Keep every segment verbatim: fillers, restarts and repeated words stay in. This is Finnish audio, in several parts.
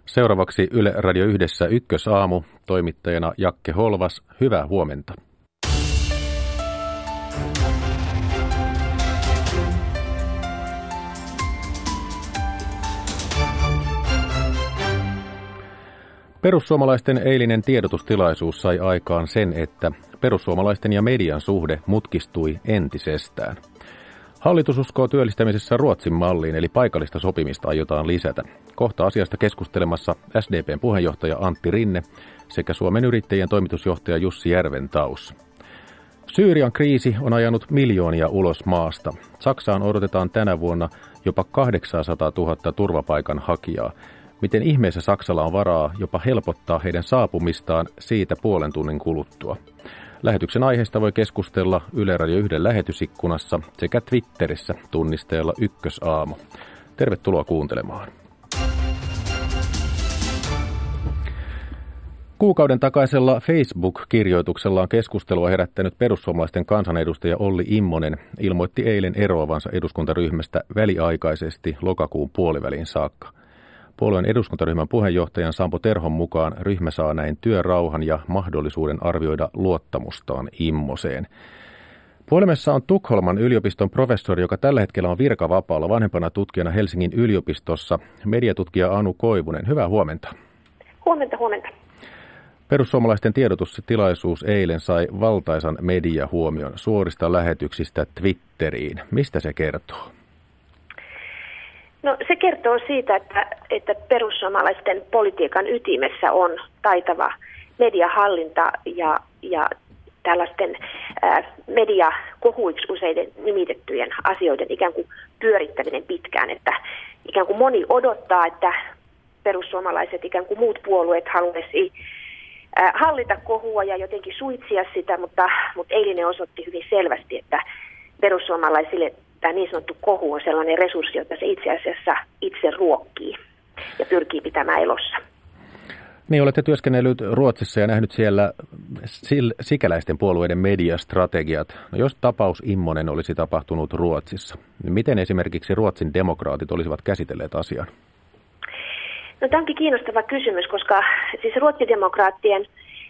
Seuraavaksi Yle Radio Yhdessä Ykkösaamu, toimittajana Jakke Holvas. Hyvää huomenta. Perussuomalaisten eilinen tiedotustilaisuus sai aikaan sen, että perussuomalaisten ja median suhde mutkistui entisestään. Hallitus uskoo työllistämisessä Ruotsin malliin, eli paikallista sopimista aiotaan lisätä. Kohta asiasta keskustelemassa S D P:n puheenjohtaja Antti Rinne sekä Suomen yrittäjien toimitusjohtaja Jussi Järventaus. Syyrian kriisi on ajanut miljoonia ulos maasta. Saksaan odotetaan tänä vuonna jopa kahdeksansataatuhatta turvapaikanhakijaa. Miten ihmeessä Saksalla on varaa jopa helpottaa heidän saapumistaan siitä puolen tunnin kuluttua? Lähetyksen aiheesta voi keskustella Yle Radio yhden lähetysikkunassa sekä Twitterissä tunnisteella Ykkösaamu. Tervetuloa kuuntelemaan. Kuukauden takaisella Facebook-kirjoituksellaan keskustelua herättänyt perussuomalaisten kansanedustaja Olli Immonen ilmoitti eilen eroavansa eduskuntaryhmästä väliaikaisesti lokakuun puoliväliin saakka. Puolueen eduskuntaryhmän puheenjohtajan Sampo Terhon mukaan ryhmä saa näin työrauhan ja mahdollisuuden arvioida luottamustaan Immoseen. Puhelimessa on Tukholman yliopiston professori, joka tällä hetkellä on virkavapaalla vanhempana tutkijana Helsingin yliopistossa, mediatutkija Anu Koivunen. Hyvää huomenta. Huomenta, huomenta. Perussuomalaisten tiedotustilaisuus eilen sai valtaisan mediahuomion suorista lähetyksistä Twitteriin. Mistä se kertoo? No, se kertoo siitä, että, että perussuomalaisten politiikan ytimessä on taitava mediahallinta ja, ja tällaisten ää, mediakohuiksi useiden nimitettyjen asioiden ikään kuin pyörittäminen pitkään. Että ikään kuin moni odottaa, että perussuomalaiset ikään kuin muut puolueet haluaisi ää, hallita kohua ja jotenkin suitsia sitä, mutta, mutta eilinen osoitti hyvin selvästi, että perussuomalaisille tämä niin sanottu kohu on sellainen resurssi, jota se itse asiassa itse ruokkii ja pyrkii pitämään elossa. Niin, olette työskennellyt Ruotsissa ja nähnyt siellä sikäläisten puolueiden mediastrategiat. No, jos tapaus Immonen olisi tapahtunut Ruotsissa, niin miten esimerkiksi Ruotsin demokraatit olisivat käsitelleet asian? No, tämä onkin kiinnostava kysymys, koska siis ruotsidemokraattien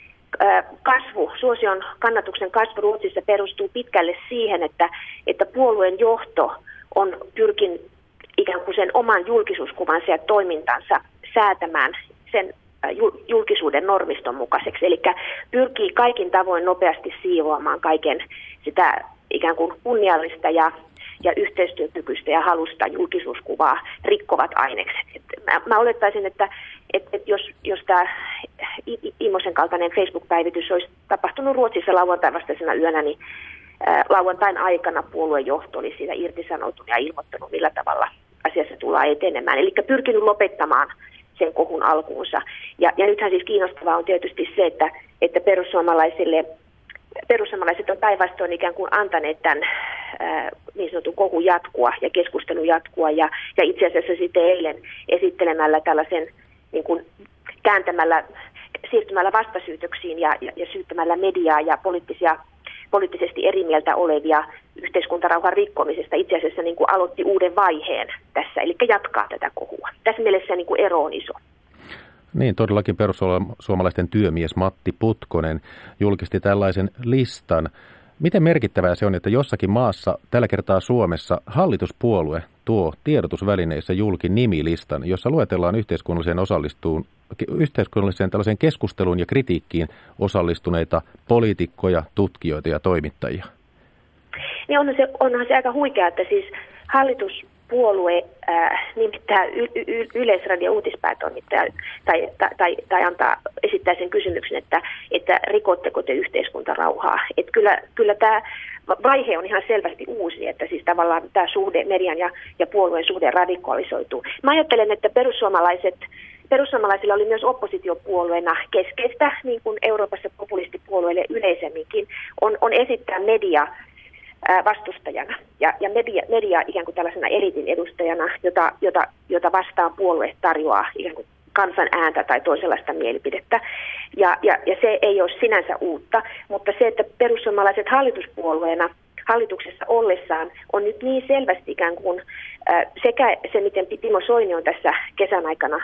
kasvu, suosion kannatuksen kasvu Ruotsissa perustuu pitkälle siihen, että, että puolueen johto on pyrkin ikään kuin sen oman julkisuuskuvansa ja toimintansa säätämään sen julkisuuden normiston mukaiseksi. Eli pyrkii kaikin tavoin nopeasti siivoamaan kaiken sitä ikään kuin kunniallista ja, ja yhteistyökykyistä ja halusta julkisuuskuvaa rikkovat ainekset. Mä, mä olettaisin, että et, et jos, jos tämä Immosen kaltainen Facebook-päivitys olisi tapahtunut Ruotsissa lauantain vastaisena yönä, niin ää, lauantain aikana puoluejohto oli siitä irtisanoutunut ja ilmoittanut, millä tavalla asiassa tullaan etenemään. Eli pyrkinyt lopettamaan sen kohun alkuunsa. Ja, ja nythän siis kiinnostavaa on tietysti se, että, että perussuomalaisille, perussuomalaiset on päinvastoin ikään kuin antaneet tämän ää, niin sanotun kohun jatkua ja keskustelun jatkua. Ja, ja itse asiassa sitten eilen esittelemällä tällaisen niin kuin kääntämällä, siirtymällä vastasyytöksiin ja, ja, ja syyttämällä mediaa ja poliittisia, poliittisesti eri mieltä olevia yhteiskuntarauhan rikkomisesta itse asiassa niin kuin aloitti uuden vaiheen tässä, eli jatkaa tätä kohua. Tässä mielessä niin kuin ero on iso. Niin, todellakin perussuomalaisten työmies Matti Putkonen julkisti tällaisen listan. Miten merkittävää se on, että jossakin maassa, tällä kertaa Suomessa, hallituspuolue tuo tiedotusvälineissä julki nimilistan, jossa luetellaan yhteiskunnalliseen osallistuun, yhteiskunnalliseen tällaiseen keskusteluun ja kritiikkiin osallistuneita poliitikkoja, tutkijoita ja toimittajia? Niin onhan se, onhan se aika huikea, että siis hallituspuolue äh, nimittää y- y- Yleisradion uutispäätoimittaja tai, tai, tai antaa, esittää sen kysymyksen, että, että rikotteko te yhteiskuntarauhaa. Että kyllä, kyllä tämä vaihe on ihan selvästi uusi, että siis tavallaan tämä suhde, median ja, ja puolueen suhde radikalisoituu. Mä ajattelen, että perussuomalaiset Perussuomalaisilla oli myös oppositiopuolueena keskeistä, niin kuin Euroopassa populistipuolueille yleisemminkin, on, on esittää media ää, vastustajana ja, ja media, media ikään kuin tällaisena eliitin edustajana, jota, jota, jota vastaan puolue tarjoaa ikään kuin kansan ääntä tai toisenlaista mielipidettä. Ja, ja, ja se ei ole sinänsä uutta, mutta se, että perussuomalaiset hallituspuolueena hallituksessa ollessaan on nyt niin selvästi ikään kuin ää, sekä se, miten Timo Soini on tässä kesän aikana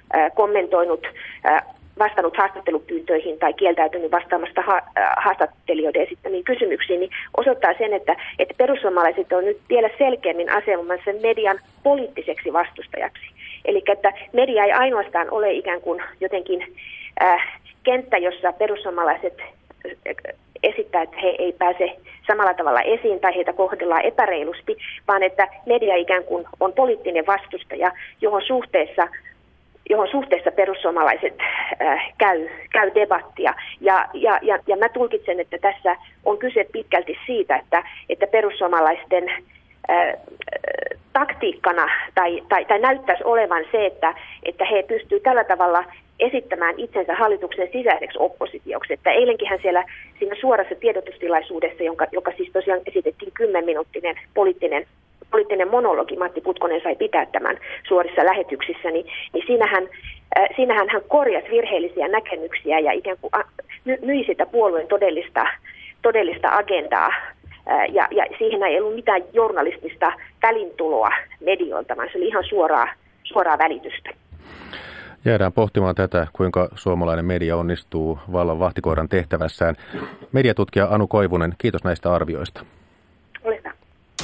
kommentoinut, vastannut haastattelupyyntöihin tai kieltäytynyt vastaamasta ha- haastattelijoiden esittämiin kysymyksiin, niin osoittaa sen, että, että perussuomalaiset on nyt vielä selkeämmin asemassa median poliittiseksi vastustajaksi. Eli että media ei ainoastaan ole ikään kuin jotenkin äh, kenttä, jossa perussuomalaiset esittää, että he ei pääse samalla tavalla esiin tai heitä kohdellaan epäreilusti, vaan että media ikään kuin on poliittinen vastustaja, johon suhteessa johon suhteessa perussuomalaiset äh, käy, käy debattia. Ja, ja, ja, ja mä tulkitsen, että tässä on kyse pitkälti siitä, että, että perussuomalaisten äh, taktiikkana tai, tai, tai näyttäisi olevan se, että, että he pystyvät tällä tavalla esittämään itsensä hallituksen sisäiseksi oppositioksi. Että eilenkinhän siellä siinä suorassa tiedotustilaisuudessa, jonka, joka siis tosiaan esitettiin kymmenminuuttinen poliittinen poliittinen monologi, Matti Putkonen sai pitää tämän suorissa lähetyksissä, niin, niin siinähän, äh, siinähän hän korjasi virheellisiä näkemyksiä ja ikään kuin my, myi sitä puolueen todellista, todellista agendaa. Äh, ja, ja siihen ei ollut mitään journalistista välintuloa medioilta, vaan se oli ihan suoraa, suoraa välitystä. Jäädään pohtimaan tätä, kuinka suomalainen media onnistuu vallan vahtikoiran tehtävässään. Mediatutkija Anu Koivunen, kiitos näistä arvioista. Ole hyvä.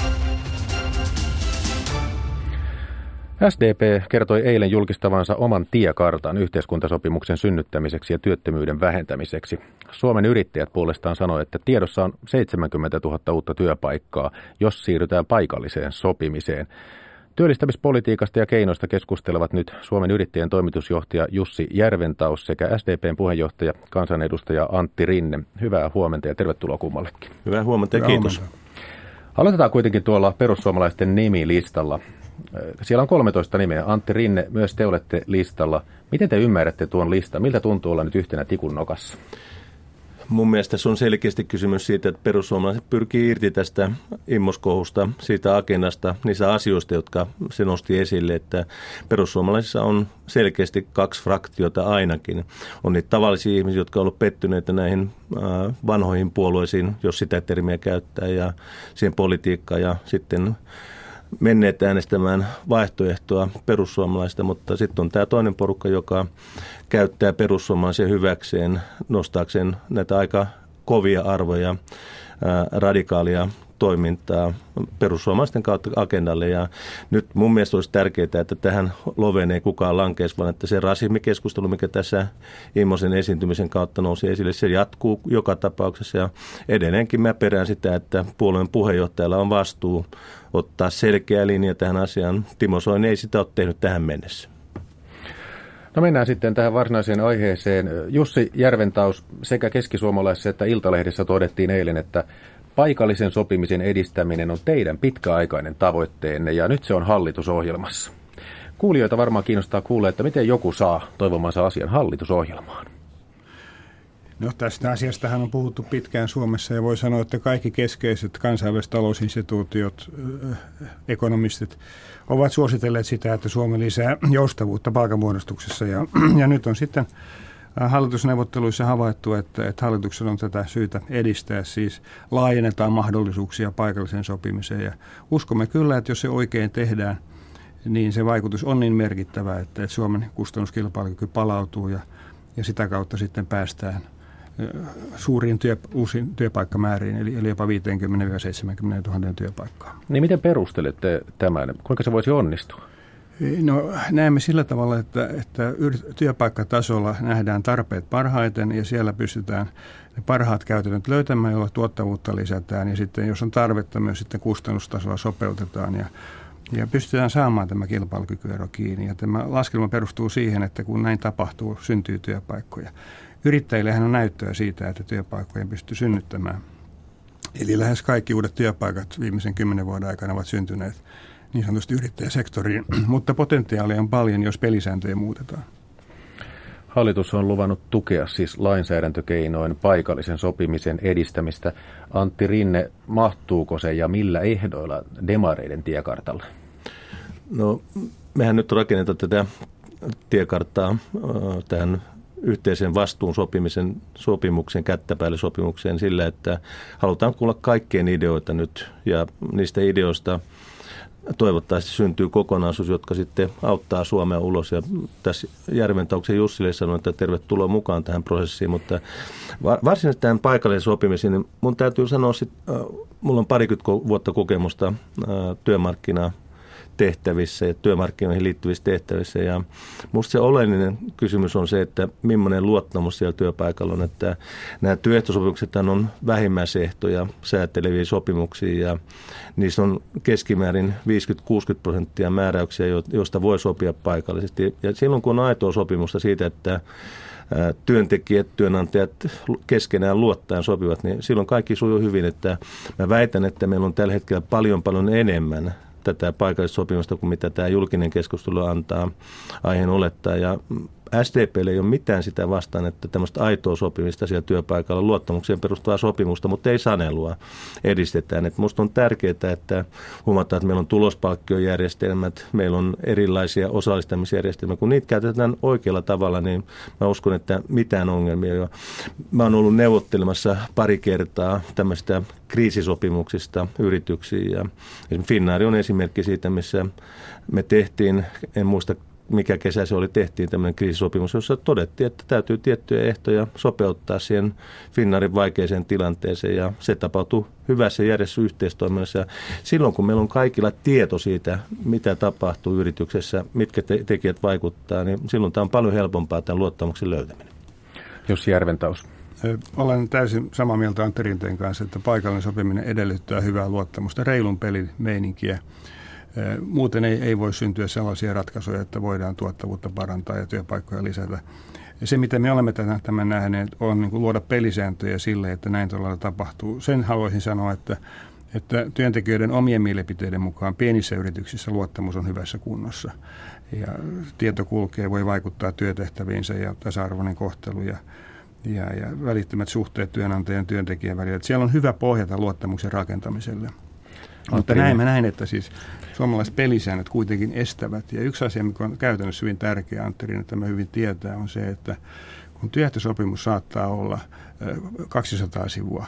S D P kertoi eilen julkistavansa oman tiekartan yhteiskuntasopimuksen synnyttämiseksi ja työttömyyden vähentämiseksi. Suomen yrittäjät puolestaan sanoi, että tiedossa on seitsemänkymmentätuhatta uutta työpaikkaa, jos siirrytään paikalliseen sopimiseen. Työllistämispolitiikasta ja keinoista keskustelevat nyt Suomen yrittäjien toimitusjohtaja Jussi Järventaus sekä S D P:n puheenjohtaja kansanedustaja Antti Rinne. Hyvää huomenta ja tervetuloa kummallekin. Hyvää huomenta ja kiitos. Huomenta. Aloitetaan kuitenkin tuolla perussuomalaisten nimilistalla. Siellä on kolmetoista nimeä. Antti Rinne, myös te olette listalla. Miten te ymmärrätte tuon listan? Miltä tuntuu olla nyt yhtenä tikun nokassa? Mun mielestä se on selkeästi kysymys siitä, että perussuomalaiset pyrkii irti tästä immoskohusta, siitä agendasta, niistä asioista, jotka se nosti esille, että perussuomalaisissa on selkeästi kaksi fraktiota ainakin. On niitä tavallisia ihmisiä, jotka ovat olleet pettyneitä näihin vanhoihin puolueisiin, jos sitä termiä käyttää, ja siihen politiikkaan, ja sitten menneet äänestämään vaihtoehtoa perussuomalaista, mutta sitten on tämä toinen porukka, joka käyttää perussuomalaisia hyväkseen, nostaakseen näitä aika kovia arvoja, ää, radikaalia toimintaa perussuomalaisten kautta agendalle. Ja nyt mun mielestä olisi tärkeää, että tähän loveen ei kukaan lankeisi, vaan että se rasismikeskustelu, mikä tässä Immosen esiintymisen kautta nousi esille, se jatkuu joka tapauksessa. Ja edelleenkin mä perään sitä, että puolueen puheenjohtajalla on vastuu ottaa selkeä linja tähän asiaan. Timo Soini ei sitä ole tehnyt tähän mennessä. No mennään sitten tähän varsinaiseen aiheeseen. Jussi Järventaus, sekä Keskisuomalaisessa että Iltalehdessä todettiin eilen, että paikallisen sopimisen edistäminen on teidän pitkäaikainen tavoitteenne ja nyt se on hallitusohjelmassa. Kuulijoita varmaan kiinnostaa kuulla, että miten joku saa toivomansa asian hallitusohjelmaan. No tästä asiastahan on puhuttu pitkään Suomessa ja voi sanoa, että kaikki keskeiset kansainväliset talousinstituutiot, ekonomistit ovat suositelleet sitä, että Suomi lisää joustavuutta palkanmuodostuksessa ja, ja nyt on sitten hallitusneuvotteluissa havaittu, että, että hallituksen on tätä syytä edistää, siis laajennetaan mahdollisuuksia paikalliseen sopimiseen ja uskomme kyllä, että jos se oikein tehdään, niin se vaikutus on niin merkittävä, että, että Suomen kustannuskilpailukyky palautuu ja, ja sitä kautta sitten päästään suuriin työ, uusiin työpaikkamääriin, eli, eli jopa viisikymmentä seitsemänkymmentä tuhatta työpaikkaa. Niin miten perustelette tämän? Kuinka se voisi onnistua? No näemme sillä tavalla, että, että työpaikkatasolla nähdään tarpeet parhaiten ja siellä pystytään ne parhaat käytännöt löytämään, joilla tuottavuutta lisätään ja sitten jos on tarvetta myös sitten kustannustasoa sopeutetaan ja Ja pystytään saamaan tämä kilpailukykyero kiinni. Ja tämä laskelma perustuu siihen, että kun näin tapahtuu, syntyy työpaikkoja. Yrittäjillähän on näyttöä siitä, että työpaikkoja pystyy synnyttämään. Eli lähes kaikki uudet työpaikat viimeisen kymmenen vuoden aikana ovat syntyneet niin sanotusti yrittäjäsektoriin. Mutta potentiaalia on paljon, jos pelisääntöjä muutetaan. Hallitus on luvannut tukea siis lainsäädäntökeinoin paikallisen sopimisen edistämistä. Antti Rinne, mahtuuko se ja millä ehdoilla demareiden tiekartalle? No, mehän nyt rakennetaan tätä tiekarttaa tähän yhteisen vastuun sopimisen sopimuksen, kättäpäälle sopimukseen sillä, että halutaan kuulla kaikkien ideoita nyt ja niistä ideoista toivottavasti syntyy kokonaisuus, jotka sitten auttaa Suomea ulos. Ja tässä Järventauksen Jussille sanoi, että tervetuloa mukaan tähän prosessiin, mutta varsinaisesti tähän paikallisen sopimisiin, niin mun täytyy sanoa, että mulla on parikymmentä vuotta kokemusta työmarkkinaa tehtävissä ja työmarkkinoihin liittyvissä tehtävissä. Ja musta se oleellinen kysymys on se, että millainen luottamus siellä työpaikalla on, että nämä työehtosopimukset on vähimmäisehtoja sääteleviä sopimuksia ja niissä on keskimäärin viisikymmentä kuusikymmentä prosenttia määräyksiä, joista voi sopia paikallisesti. Ja silloin kun on aitoa sopimusta siitä, että työntekijät, työnantajat keskenään luottaen sopivat, niin silloin kaikki sujuu hyvin. Että mä väitän, että meillä on tällä hetkellä paljon paljon enemmän tätä paikallista sopimusta kuin mitä tämä julkinen keskustelu antaa aiheen olettaa. Ja S D P:lle ei ole mitään sitä vastaan, että tämmöistä aitoa sopimista siellä työpaikalla, luottamukseen perustuvaa sopimusta, mutta ei sanelua edistetään. Et musta on tärkeää, että huomataan, että meillä on tulospalkkiojärjestelmät, meillä on erilaisia osallistamisjärjestelmiä. Kun niitä käytetään oikealla tavalla, niin mä uskon, että mitään ongelmia ei ole. Mä oon ollut neuvottelemassa pari kertaa tämmöistä kriisisopimuksista yrityksiin. Ja Finnair on esimerkki siitä, missä me tehtiin, en muista mikä kesä se oli, tehtiin tämmöinen kriisisopimus, jossa todettiin, että täytyy tiettyjä ehtoja sopeuttaa siihen Finnairin vaikeaseen tilanteeseen, ja se tapahtui hyvässä järjestössä yhteistoiminnassa. Ja silloin, kun meillä on kaikilla tieto siitä, mitä tapahtuu yrityksessä, mitkä te- tekijät vaikuttaa, niin silloin tämä on paljon helpompaa tämän luottamuksen löytäminen. Jussi Järventaus. Olen täysin samaa mieltä Antti Rinteen kanssa, että paikallinen sopiminen edellyttää hyvää luottamusta, reilun pelin meininkiä. Muuten ei, ei voi syntyä sellaisia ratkaisuja, että voidaan tuottavuutta parantaa ja työpaikkoja lisätä. Ja se, mitä me olemme tämän, tämän nähneet, on niin kuin luoda pelisääntöjä sille, että näin todella tapahtuu. Sen haluaisin sanoa, että, että työntekijöiden omien mielipiteiden mukaan pienissä yrityksissä luottamus on hyvässä kunnossa. Ja tieto kulkee, voi vaikuttaa työtehtäviinsä ja tasa-arvoinen kohtelu ja, ja, ja välittömät suhteet työnantajan ja työntekijän välillä. Että siellä on hyvä pohjata luottamuksen rakentamiselle. Mutta näin mä näin, että siis suomalaiset pelisäännöt kuitenkin estävät. Ja yksi asia, mikä on käytännössä hyvin tärkeä, Antti Rinne, että mä hyvin tietää, on se, että kun työehtosopimus saattaa olla kaksisataa sivua,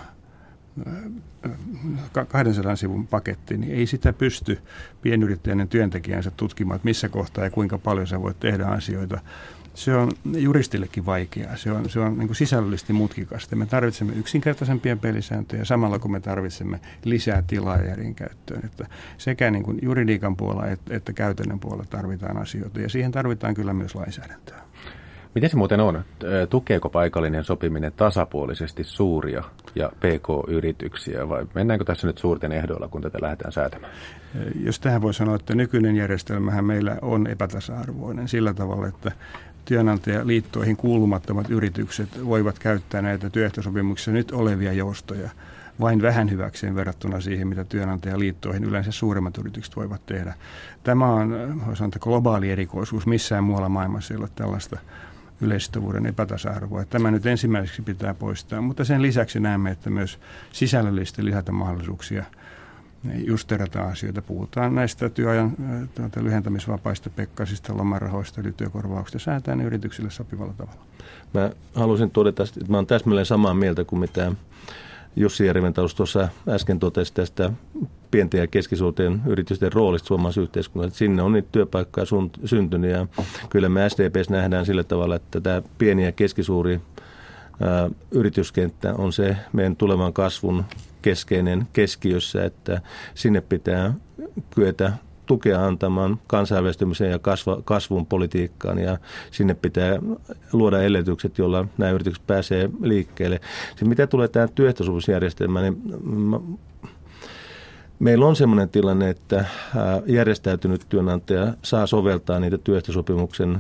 kahdensadan sivun paketti, niin ei sitä pysty pienyrittäjän työntekijänsä tutkimaan, että missä kohtaa ja kuinka paljon sä voit tehdä asioita. Se on juristillekin vaikeaa. Se on, se on niin kuin sisällöllisesti mutkikasta. Me tarvitsemme yksinkertaisempia pelisääntöjä samalla kun me tarvitsemme lisää tilaa järjen käyttöön. Että sekä niin kuin juridiikan puolella että, että käytännön puolella tarvitaan asioita ja siihen tarvitaan kyllä myös lainsäädäntöä. Miten se muuten on? Tukeeko paikallinen sopiminen tasapuolisesti suuria ja P K-yrityksiä vai mennäänkö tässä nyt suurten ehdoilla, kun tätä lähdetään säätämään? Jos tähän voi sanoa, että nykyinen järjestelmähän meillä on epätasa-arvoinen sillä tavalla, että työnantajaliittoihin kuulumattomat yritykset voivat käyttää näitä työehtosopimuksia nyt olevia joustoja vain vähän hyväkseen verrattuna siihen, mitä työnantajaliittoihin yleensä suuremmat yritykset voivat tehdä. Tämä on, voi sanoa, globaali erikoisuus. Missään muualla maailmassa ei ole tällaista yleissitovuuden epätasa-arvoa. Tämä nyt ensimmäiseksi pitää poistaa, mutta sen lisäksi näemme, että myös sisällöllisesti lisätä mahdollisuuksia justerata asioita. Puhutaan näistä työajan tuota, lyhentämisvapaista, pekkasista, lomarahoista, eli työkorvauksista säätään yrityksille sopivalla tavalla. Mä haluaisin todeta, että mä olen täsmälleen samaa mieltä kuin mitä Jussi Järventaus tuossa äsken totesi tästä pienten ja keskisuurten yritysten roolista suomalaisessa yhteiskunnassa. Sinne on niitä työpaikkoja syntynyt ja kyllä me S D P:ssä nähdään sillä tavalla, että tämä pieni ja keskisuuri ää, yrityskenttä on se meidän tulevan kasvun keskeinen keskiössä, että sinne pitää kyetä tukea antamaan kansainvälistymisen ja kasva, kasvun politiikkaan ja sinne pitää luoda edellytykset, joilla nämä yritykset pääsee liikkeelle. Se, mitä tulee tähän työehtosopimusjärjestelmään, niin meillä on sellainen tilanne, että järjestäytynyt työnantaja saa soveltaa niitä työehtosopimuksen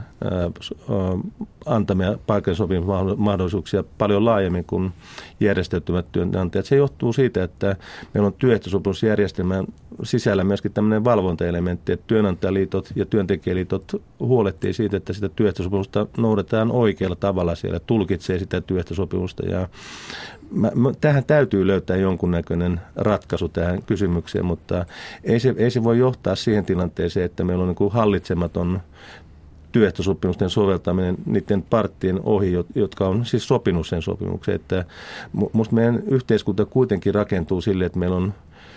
antamia paikallisen sopimusmahdollisuuksia paljon laajemmin kuin järjestäytymät työnantajat. Se johtuu siitä, että meillä on työehtosopimusjärjestelmän sisällä myöskin tämmöinen valvontaelementti, että työnantajaliitot ja työntekijäliitot huolehtii siitä, että sitä työehtosopimusta noudatetaan oikealla tavalla siellä, tulkitsee sitä työehtosopimusta ja Mä, mä, tähän täytyy löytää jonkunnäköinen ratkaisu tähän kysymykseen, mutta ei se, ei se voi johtaa siihen tilanteeseen, että meillä on niin kuin hallitsematon työehtosopimusten soveltaminen niiden parttien ohi, jotka on siis sopinut sen sopimuksen. Että musta meidän yhteiskunta kuitenkin rakentuu sille, että meillä on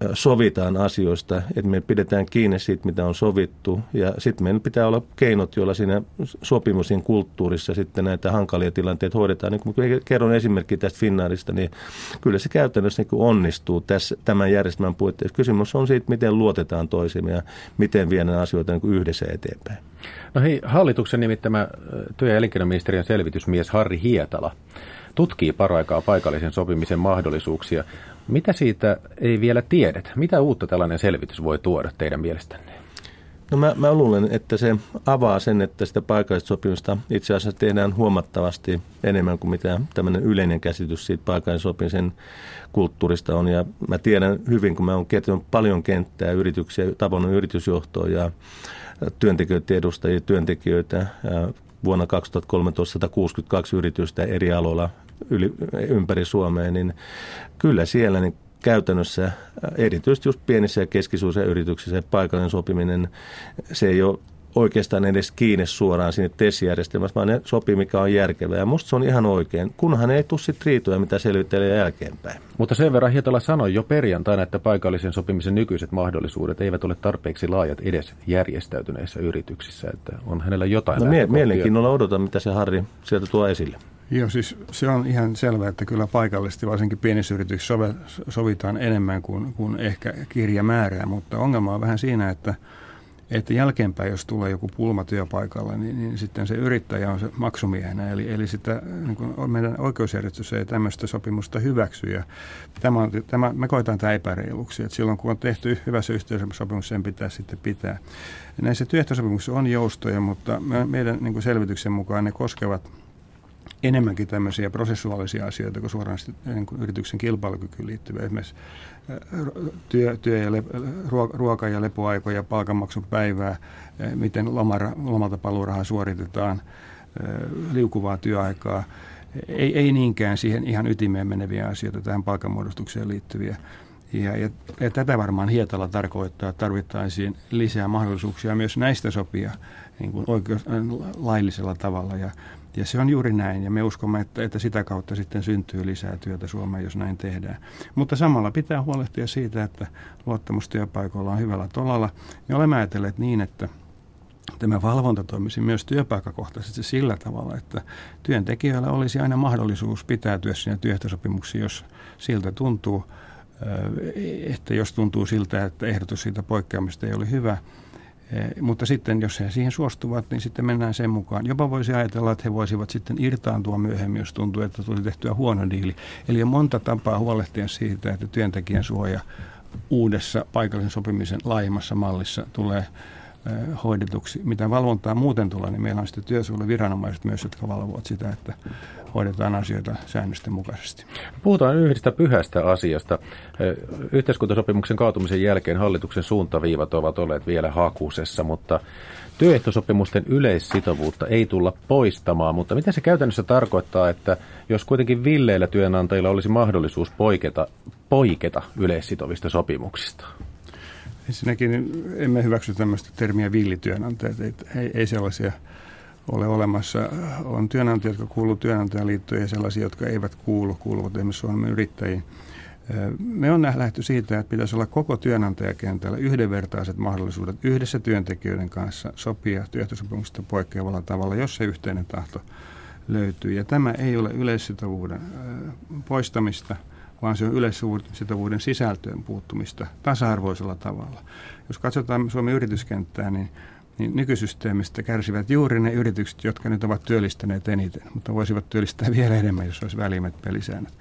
sovitaan asioista, että me pidetään kiinni siitä, mitä on sovittu. Ja sitten meillä pitää olla keinot, joilla siinä sopimusin kulttuurissa sitten näitä hankalia tilanteita hoidetaan. Niin kun kerron esimerkki tästä Finnairista, niin kyllä se käytännössä niin onnistuu tässä, tämän järjestelmän puitteissa. Kysymys on siitä, miten luotetaan toisimme ja miten viedään asioita niin yhdessä eteenpäin. No hei, hallituksen nimittämä työ- ja elinkeinoministeriön selvitysmies Harri Hietala tutkii paraikaa paikallisen sopimisen mahdollisuuksia. Mitä siitä ei vielä tiedetä? Mitä uutta tällainen selvitys voi tuoda teidän mielestänne? No mä, mä luulen, että se avaa sen, että sitä paikallista sopimista itse asiassa tehdään huomattavasti enemmän kuin mitä tämmöinen yleinen käsitys siitä paikallisen sopimisen kulttuurista on. Ja mä tiedän hyvin, kun mä oon kertonut paljon kenttää yrityksiä, tavannut yritysjohtoa ja työntekijöiden edustajia, työntekijöitä. Vuonna kaksituhattakolmetoista sata kuusikymmentäkaksi yritystä eri aloilla yli, ympäri Suomea, niin kyllä siellä niin käytännössä, erityisesti just pienissä ja keskisuurissa yrityksissä, paikallinen sopiminen, se ei ole oikeastaan edes kiinni suoraan sinne T E S-järjestelmässä, vaan ne sopii, mikä on järkevää. Ja musta se on ihan oikein, kunhan ei tule sitten riitoja, mitä selvittelee jälkeenpäin. Mutta sen verran Hietala sanoi jo perjantaina, että paikallisen sopimisen nykyiset mahdollisuudet eivät ole tarpeeksi laajat edes järjestäytyneissä yrityksissä, että on hänellä jotain. No mie- mielenkiinnolla odotan, mitä se Harri sieltä tuo esille. Joo, siis se on ihan selvää, että kyllä paikallisesti, varsinkin pienissä yrityksissä sovitaan enemmän kuin, kuin ehkä kirja määrää, mutta ongelma on vähän siinä, että Että jälkeenpäin, jos tulee joku pulma työpaikalla, niin, niin sitten se yrittäjä on se maksumiehenä. Eli, eli sitä, niin kuin meidän oikeusjärjestys ei tämmöistä sopimusta hyväksy. Ja tämä on, tämä, me koetaan tämä epäreiluksi. Että silloin kun on tehty hyvässä yhteisösopimus, sen pitää sitten pitää. Näissä työehtosopimuksissa on joustoja, mutta me, meidän niin kuin selvityksen mukaan ne koskevat enemmänkin tämmöisiä prosessuaalisia asioita kuin suoraan niin kuin yrityksen kilpailukykyyn liittyviä. Esimerkiksi työ, työ ja lep, ruoka- ja lepoaikoja, palkanmaksun päivää, miten lomara, lomalta paluurahaa suoritetaan, liukuvaa työaikaa. Ei, ei niinkään siihen ihan ytimeen meneviä asioita, tähän palkanmuodostukseen liittyviä. Ja, ja, ja tätä varmaan Hietala tarkoittaa, että tarvittaisiin lisää mahdollisuuksia myös näistä sopia niin kuin oikeus, laillisella tavalla. Ja, ja se on juuri näin, ja me uskomme, että, että sitä kautta sitten syntyy lisää työtä Suomeen, jos näin tehdään. Mutta samalla pitää huolehtia siitä, että luottamustyöpaikoilla on hyvällä tolalla. Me olemme ajatelleet niin, että tämä valvonta toimisi myös työpaikkakohtaisesti sillä tavalla, että työntekijöillä olisi aina mahdollisuus pitäytyä siinä työehtosopimuksia, jos siltä tuntuu, että jos tuntuu siltä, että ehdotus siitä poikkeamista ei ole hyvä. Mutta sitten, jos he siihen suostuvat, niin sitten mennään sen mukaan. Jopa voisi ajatella, että he voisivat sitten irtaantua myöhemmin, jos tuntuu, että tuli tehtyä huono diili. Eli on monta tapaa huolehtia siitä, että työntekijän suoja uudessa paikallisen sopimisen laajemmassa mallissa tulee hoidetuksi. Mitä valvontaa muuten tulee, niin meillä on sitten työsuojeluviranomaiset myös, jotka valvovat sitä, että hoidetaan asioita säännösten mukaisesti. Puhutaan yhdestä pyhästä asiasta. Yhteiskuntasopimuksen kaatumisen jälkeen hallituksen suuntaviivat ovat olleet vielä hakusessa, mutta työehtosopimusten yleissitovuutta ei tulla poistamaan. Mutta mitä se käytännössä tarkoittaa, että jos kuitenkin villeillä työnantajilla olisi mahdollisuus poiketa, poiketa yleissitovista sopimuksista? Ensinnäkin emme hyväksy tämmöistä termiä villityönantajat, ei, ei, ei sellaisia ole olemassa. On työnantajat, jotka kuuluvat työnantajaliittoon ja sellaisia, jotka eivät kuulu, kuuluvat esimerkiksi Suomen yrittäjiin. Me on lähdetty siitä, että pitäisi olla koko työnantajakentällä yhdenvertaiset mahdollisuudet yhdessä työntekijöiden kanssa sopia työehtosopimuksesta poikkeavalla tavalla, jos se yhteinen tahto löytyy. Ja tämä ei ole yleissitovuuden poistamista, vaan se on yleissitovuuden sisältöön puuttumista tasa-arvoisella tavalla. Jos katsotaan Suomen yrityskenttää, niin, niin nykysysteemistä kärsivät juuri ne yritykset, jotka nyt ovat työllistäneet eniten, mutta voisivat työllistää vielä enemmän, jos olisi välimmät pelisäännöt.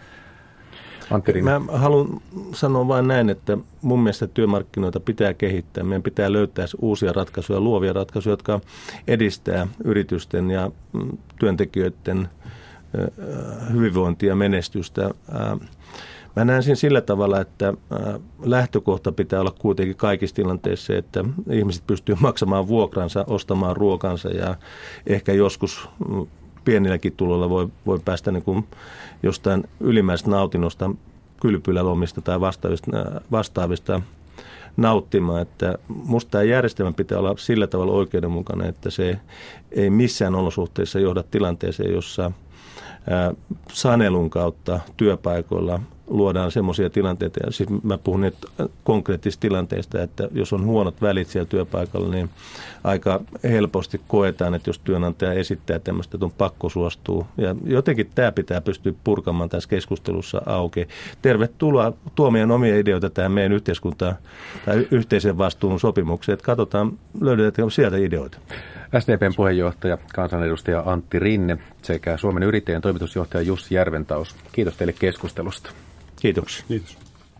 Mä haluan sanoa vain näin, että mun mielestä työmarkkinoita pitää kehittää. Meidän pitää löytää uusia ratkaisuja, luovia ratkaisuja, jotka edistää yritysten ja työntekijöiden hyvinvointia ja menestystä. Mä näen sen sillä tavalla, että lähtökohta pitää olla kuitenkin kaikissa tilanteissa, että ihmiset pystyy maksamaan vuokransa, ostamaan ruokansa ja ehkä joskus pienilläkin tuloilla voi, voi päästä niin kuin jostain ylimmäisestä nautinnosta, kylpylälomista tai vastaavista, vastaavista nauttimaan. Että musta tämä järjestelmä pitää olla sillä tavalla oikeudenmukainen, että se ei missään olosuhteissa johda tilanteeseen, jossa sanelun kautta työpaikoilla luodaan semmoisia tilanteita, ja siis mä puhun nyt konkreettisista tilanteista, että jos on huonot välit siellä työpaikalla, niin aika helposti koetaan, että jos työnantaja esittää tämmöistä, että on pakko suostua. Ja jotenkin tämä pitää pystyä purkamaan tässä keskustelussa auki. Tervetuloa tuomien omia ideoita tähän meidän yhteiskuntaan tai yhteisen vastuun sopimukseen, että katsotaan, löydetäänkö sieltä ideoita. S D P:n puheenjohtaja, kansanedustaja Antti Rinne sekä Suomen Yrittäjien toimitusjohtaja Jussi Järventaus. Kiitos teille keskustelusta. Kiitoksia. Kiitos.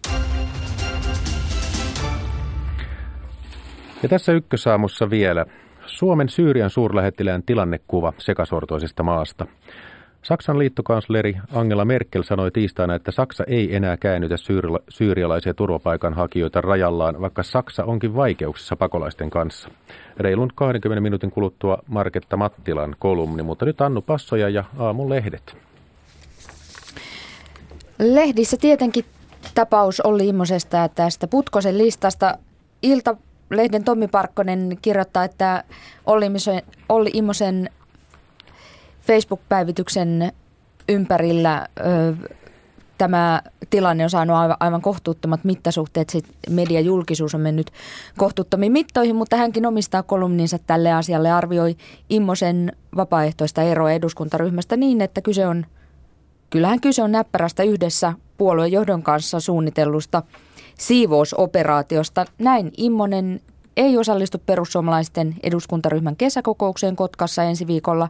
Ja tässä ykkösaamussa vielä Suomen Syyrian suurlähettilään tilannekuva sekasortoisesta maasta. Saksan liittokansleri Angela Merkel sanoi tiistaina, että Saksa ei enää käännytä syyri- syyrialaisia turvapaikanhakijoita rajallaan, vaikka Saksa onkin vaikeuksissa pakolaisten kanssa. Reilun kahdenkymmenen minuutin kuluttua Marketta Mattilan kolumni, mutta nyt Annu Passoja ja aamun lehdet. Lehdissä tietenkin tapaus Olli Immosesta ja tästä Putkosen listasta. Iltalehden Tommi Parkkonen kirjoittaa, että Olli Immosen, Olli Immosen Facebook-päivityksen ympärillä ö, tämä tilanne on saanut aivan, aivan kohtuuttomat mittasuhteet. Sitten mediajulkisuus on mennyt kohtuuttomiin mittoihin, mutta hänkin omistaa kolumninsa tälle asialle. Arvioi Immosen vapaaehtoista eroa eduskuntaryhmästä niin, että kyse on, kyllähän kyse on näppärästä yhdessä puoluejohdon kanssa suunnitellusta siivousoperaatiosta. Näin Immonen ei osallistu perussuomalaisten eduskuntaryhmän kesäkokoukseen Kotkassa ensi viikolla.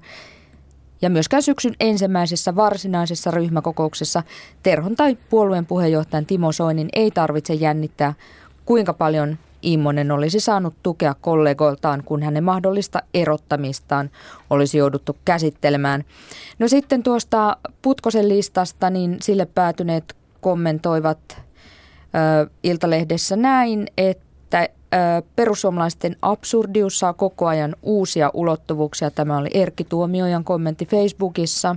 Ja myöskään syksyn ensimmäisessä varsinaisessa ryhmäkokouksessa Terhon tai puolueen puheenjohtajan Timo Soinin ei tarvitse jännittää, kuinka paljon Immonen olisi saanut tukea kollegoiltaan, kun hänen mahdollista erottamistaan olisi jouduttu käsittelemään. No sitten tuosta Putkosen listasta, niin sille päätyneet kommentoivat ö, Iltalehdessä näin, että perussuomalaisten absurdius saa koko ajan uusia ulottuvuuksia. Tämä oli Erkki Tuomiojan kommentti Facebookissa.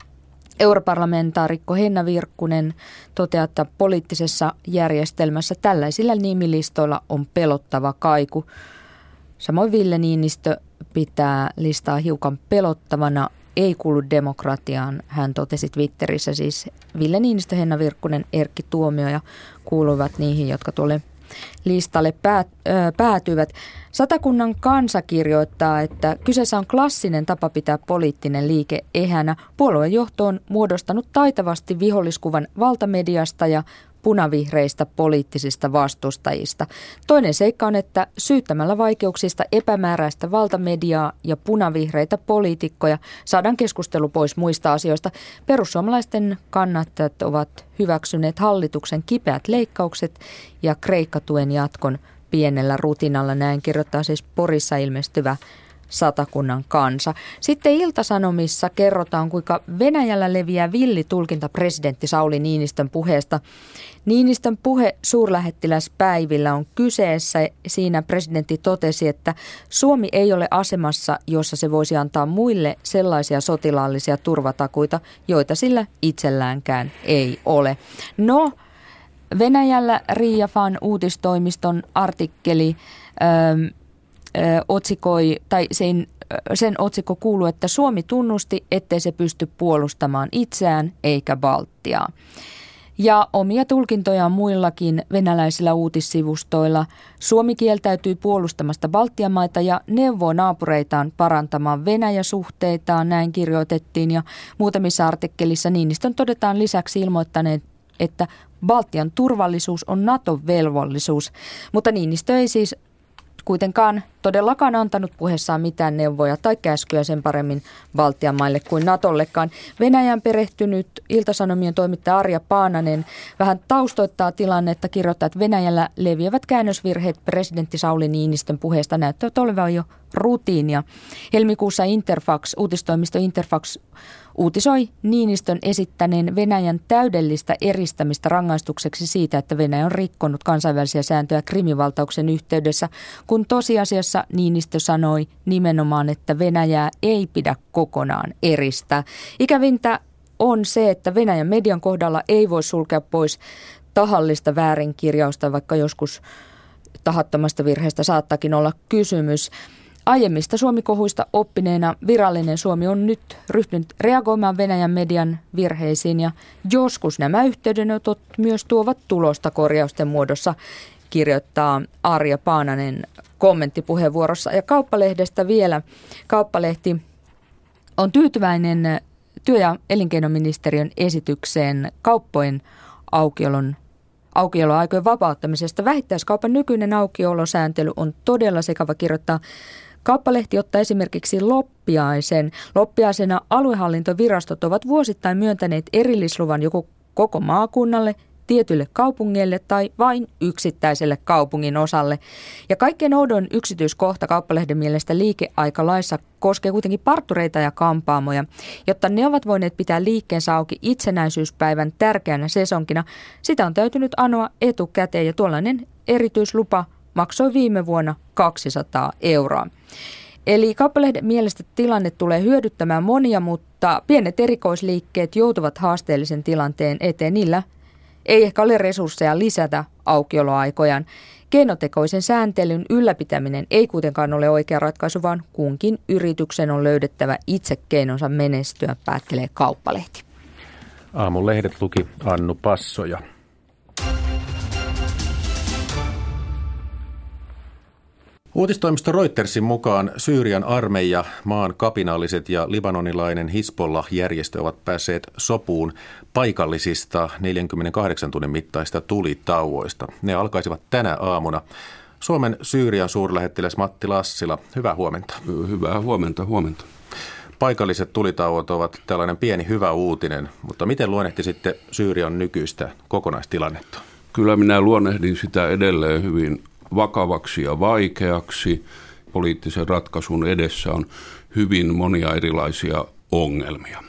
Europarlamentaarikko Henna Virkkunen toteaa, että poliittisessa järjestelmässä tällaisilla nimilistoilla on pelottava kaiku. Samoin Ville Niinistö pitää listaa hiukan pelottavana. Ei kuulu demokratiaan, hän totesi Twitterissä. Siis Ville Niinistö, Henna Virkkunen, Erkki Tuomioja kuuluvat niihin, jotka tuolle listalle päät, ö, päätyvät. Satakunnan Kansa kirjoittaa, että kyseessä on klassinen tapa pitää poliittinen liike ehänä. Puoluejohto on muodostanut taitavasti viholliskuvan valtamediasta ja punavihreistä poliittisista vastustajista. Toinen seikka on, että syyttämällä vaikeuksista epämääräistä valtamediaa ja punavihreitä poliitikkoja saadaan keskustelu pois muista asioista. Perussuomalaisten kannattajat ovat hyväksyneet hallituksen kipeät leikkaukset ja Kreikka-tuen jatkon pienellä rutinalla. Näin kirjoittaa siis Porissa ilmestyvä Satakunnan Kansa. Sitten Ilta-Sanomissa kerrotaan, kuinka Venäjällä leviää villi tulkinta presidentti Sauli Niinistön puheesta. Niinistön puhe suurlähettiläspäivillä on kyseessä. Siinä presidentti totesi, että Suomi ei ole asemassa, jossa se voisi antaa muille sellaisia sotilaallisia turvatakuita, joita sillä itselläänkään ei ole. No, Venäjällä Riia Fan uutistoimiston artikkeli ähm, otsikoi, tai sen, sen otsikko kuuluu, että Suomi tunnusti, ettei se pysty puolustamaan itseään eikä Baltiaa. Ja omia tulkintoja muillakin venäläisillä uutissivustoilla. Suomi kieltäytyy puolustamasta Baltian maita ja neuvoo naapureitaan parantamaan Venäjä-suhteitaan, näin kirjoitettiin. Ja muutamissa artikkelissa Niinistön todetaan lisäksi ilmoittaneet, että Baltian turvallisuus on Naton velvollisuus, mutta Niinistö ei siis kuitenkaan todellakaan antanut puheessaan mitään neuvoja tai käskyjä sen paremmin Baltian maille kuin Natollekaan. Venäjän perehtynyt Ilta-Sanomien toimittaja Arja Paananen vähän taustoittaa tilannetta, kirjoittaa, että Venäjällä leviävät käännösvirheet presidentti Sauli Niinistön puheesta näyttävät olevan jo rutiinia. Helmikuussa Interfax, uutistoimisto Interfax uutisoi Niinistön esittäneen Venäjän täydellistä eristämistä rangaistukseksi siitä, että Venäjä on rikkonut kansainvälisiä sääntöjä Krimin-valtauksen yhteydessä, kun tosiasiassa Niinistö sanoi nimenomaan, että Venäjää ei pidä kokonaan eristää. Ikävintä on se, että Venäjän median kohdalla ei voi sulkea pois tahallista väärinkirjausta, vaikka joskus tahattomasta virheestä saattaakin olla kysymys. Aiemmista Suomi-kohuista oppineena virallinen Suomi on nyt ryhtynyt reagoimaan Venäjän median virheisiin ja joskus nämä yhteydenotot myös tuovat tulosta korjausten muodossa, kirjoittaa Arja Paananen kommenttipuheenvuorossa. Ja Kauppalehdestä vielä. Kauppalehti on tyytyväinen työ- ja elinkeinoministeriön esitykseen kauppojen aukiolon aukioloaikojen vapauttamisesta. Vähittäiskaupan nykyinen aukiolosääntely on todella sekava, kirjoittaa Kauppalehti. Ottaa esimerkiksi Loppiaisen. Loppiaisena aluehallintovirastot ovat vuosittain myöntäneet erillisluvan joko koko maakunnalle, tietylle kaupungeille tai vain yksittäiselle kaupungin osalle. Ja kaikkein oudon yksityiskohta Kauppalehden mielestä liikeaikalaissa koskee kuitenkin partureita ja kampaamoja. Jotta ne ovat voineet pitää liikkeensä auki itsenäisyyspäivän tärkeänä sesonkina, sitä on täytynyt anoa etukäteen ja tuollainen erityislupa maksoi viime vuonna kaksisataa euroa. Eli Kauppalehden mielestä tilanne tulee hyödyttämään monia, mutta pienet erikoisliikkeet joutuvat haasteellisen tilanteen eteen. Niillä ei ehkä ole resursseja lisätä aukioloaikojaan. Keinotekoisen sääntelyn ylläpitäminen ei kuitenkaan ole oikea ratkaisu, vaan kunkin yrityksen on löydettävä itse keinonsa menestyä, päättelee Kauppalehti. Aamun lehdet luki Annu Passoja. Uutistoimisto Reutersin mukaan Syyrian armeija, maan kapinalliset ja libanonilainen Hizbollah-järjestö ovat päässeet sopuun paikallisista neljänkymmenenkahdeksan tunnin mittaista tulitauoista. Ne alkaisivat tänä aamuna. Suomen Syyrian suurlähettiläs Matti Lassila, hyvää huomenta. Hyvää huomenta, huomenta. Paikalliset tulitauot ovat tällainen pieni hyvä uutinen, mutta miten luonnehtisitte Syyrian nykyistä kokonaistilannetta? Kyllä minä luonnehdin sitä edelleen hyvin vakavaksi ja vaikeaksi. Poliittisen ratkaisun edessä on hyvin monia erilaisia ongelmia.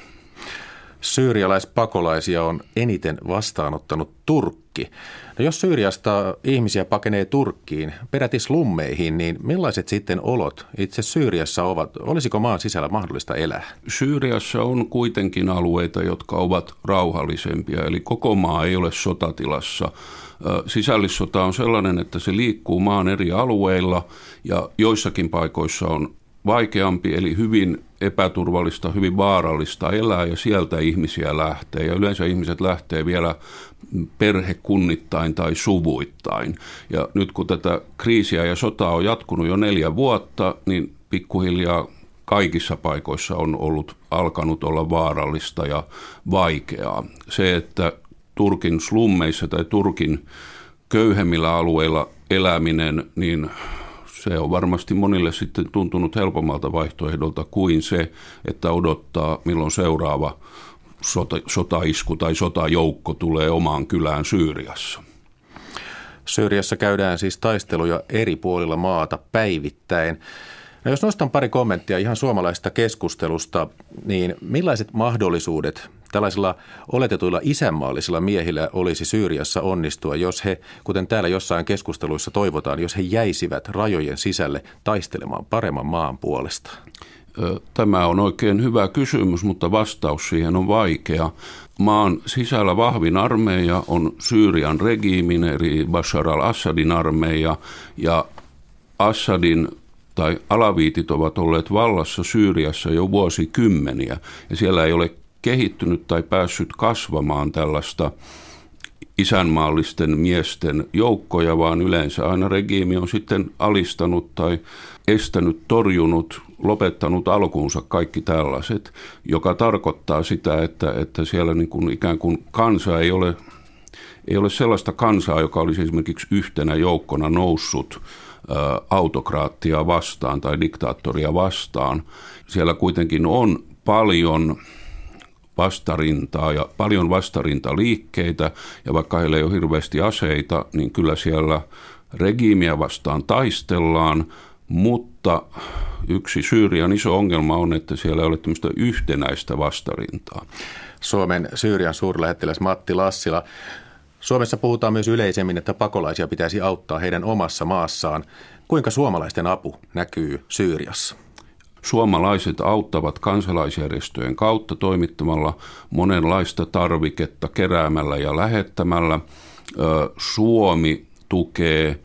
Syyrialaispakolaisia on eniten vastaanottanut Turkki. No jos Syyriasta ihmisiä pakenee Turkkiin, peräti slummeihin, niin millaiset sitten olot itse Syyriassa ovat? Olisiko maan sisällä mahdollista elää? Syyriassa on kuitenkin alueita, jotka ovat rauhallisempia, eli koko maa ei ole sotatilassa. Sisällissota on sellainen, että se liikkuu maan eri alueilla ja joissakin paikoissa on vaikeampi, eli hyvin epäturvallista, hyvin vaarallista elää ja sieltä ihmisiä lähtee. Ja yleensä ihmiset lähtee vielä perhekunnittain tai suvuittain. Ja nyt kun tätä kriisiä ja sotaa on jatkunut jo neljä vuotta, niin pikkuhiljaa kaikissa paikoissa on ollut alkanut olla vaarallista ja vaikeaa. Se, että Turkin slummeissa tai Turkin köyhemmillä alueilla eläminen, niin se on varmasti monille sitten tuntunut helpommalta vaihtoehdolta kuin se, että odottaa milloin seuraava sota, sotaisku tai sotajoukko tulee omaan kylään Syyriassa. Syyriassa käydään siis taisteluja eri puolilla maata päivittäin. No jos nostan pari kommenttia ihan suomalaisesta keskustelusta, niin millaiset mahdollisuudet tällaisilla oletetuilla isänmaallisilla miehillä olisi Syyriassa onnistua, jos he, kuten täällä jossain keskusteluissa toivotaan, jos he jäisivät rajojen sisälle taistelemaan paremman maan puolesta? Tämä on oikein hyvä kysymys, mutta vastaus siihen on vaikea. Maan sisällä vahvin armeija on Syyrian regiimin, eli Bashar al-Assadin armeija, ja Assadin tai alaviitit ovat olleet vallassa Syyriassa jo vuosikymmeniä, ja siellä ei ole kehittynyt tai päässyt kasvamaan tällaista isänmaallisten miesten joukkoja, vaan yleensä aina regiimi on sitten alistanut tai estänyt, torjunut, lopettanut alkuunsa kaikki tällaiset, joka tarkoittaa sitä, että, että siellä niin kuin ikään kuin kansa ei ole, ei ole sellaista kansaa, joka olisi esimerkiksi yhtenä joukkona noussut ä, autokraattia vastaan tai diktaattoria vastaan. Siellä kuitenkin on paljon vastarintaa ja paljon vastarintaliikkeitä, ja vaikka heillä ei ole hirveästi aseita, niin kyllä siellä regiimiä vastaan taistellaan, mutta yksi Syyrian iso ongelma on, että siellä ei ole tämmöistä yhtenäistä vastarintaa. Suomen Syyrian suurlähettiläs Matti Lassila. Suomessa puhutaan myös yleisemmin, että pakolaisia pitäisi auttaa heidän omassa maassaan. Kuinka suomalaisten apu näkyy Syyriassa? Suomalaiset auttavat kansalaisjärjestöjen kautta toimittamalla monenlaista tarviketta, keräämällä ja lähettämällä. Suomi tukee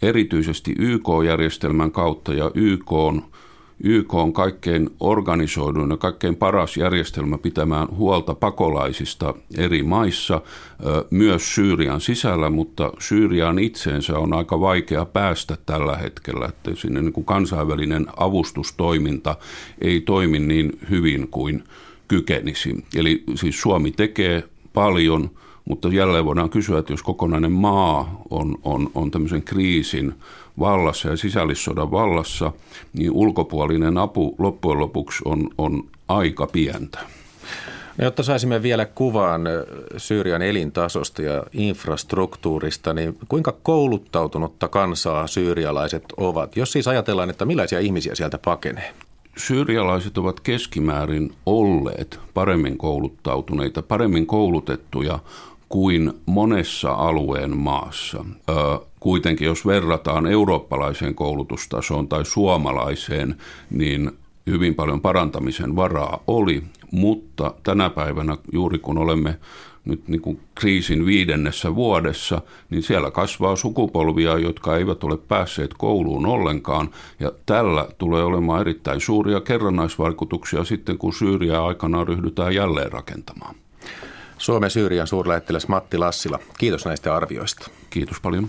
erityisesti Y K-järjestelmän kautta, ja Y K on Y K on kaikkein organisoiduin ja kaikkein paras järjestelmä pitämään huolta pakolaisista eri maissa, myös Syyrian sisällä, mutta Syyriaan itseensä on aika vaikea päästä tällä hetkellä, että sinne niin kuin kansainvälinen avustustoiminta ei toimi niin hyvin kuin kykenisi. Eli siis Suomi tekee paljon, mutta jälleen voidaan kysyä, että jos kokonainen maa on, on, on tämmöisen kriisin vallassa ja sisällissodan vallassa, niin ulkopuolinen apu loppujen lopuksi on, on aika pientä. No, jotta saisimme vielä kuvan Syyrian elintasosta ja infrastruktuurista, niin kuinka kouluttautunutta kansaa syyrialaiset ovat? Jos siis ajatellaan, että millaisia ihmisiä sieltä pakenee? Syyrialaiset ovat keskimäärin olleet paremmin kouluttautuneita, paremmin koulutettuja kuin monessa alueen maassa. Ö, kuitenkin jos verrataan eurooppalaiseen koulutustasoon tai suomalaiseen, niin hyvin paljon parantamisen varaa oli, mutta tänä päivänä juuri kun olemme nyt niin kuin kriisin viidennessä vuodessa, niin siellä kasvaa sukupolvia, jotka eivät ole päässeet kouluun ollenkaan, ja tällä tulee olemaan erittäin suuria kerrannaisvaikutuksia sitten, kun Syyriaa aikanaan ryhdytään jälleen rakentamaan. Suomen Syyrian suurlähettiläs Matti Lassila, kiitos näistä arvioista. Kiitos paljon.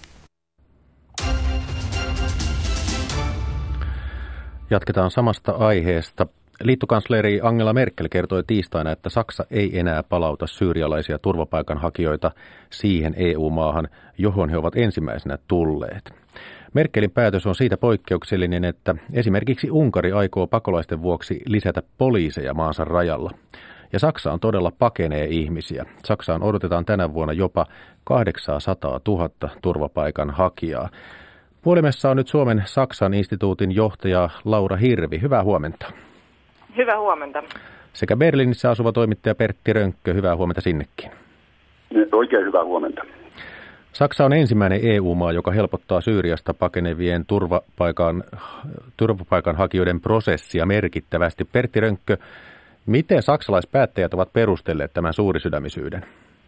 Jatketaan samasta aiheesta. Liittokansleri Angela Merkel kertoi tiistaina, että Saksa ei enää palauta syyrialaisia turvapaikanhakijoita siihen E U-maahan, johon he ovat ensimmäisenä tulleet. Merkelin päätös on siitä poikkeuksellinen, että esimerkiksi Unkari aikoo pakolaisten vuoksi lisätä poliiseja maansa rajalla. Ja Saksaan todella pakenee ihmisiä. Saksaan odotetaan tänä vuonna jopa kahdeksansataatuhatta turvapaikanhakijaa. Puhelimessa on nyt Suomen Saksan instituutin johtaja Laura Hirvi. Hyvää huomenta. Hyvää huomenta. Sekä Berliinissä asuva toimittaja Pertti Rönkkö. Hyvää huomenta sinnekin. Oikein hyvää huomenta. Saksa on ensimmäinen E U-maa, joka helpottaa Syyriasta pakenevien turvapaikan, turvapaikanhakijoiden prosessia merkittävästi. Pertti Rönkkö, miten saksalaispäättäjät ovat perustelleet tämän suurisydämisyyden?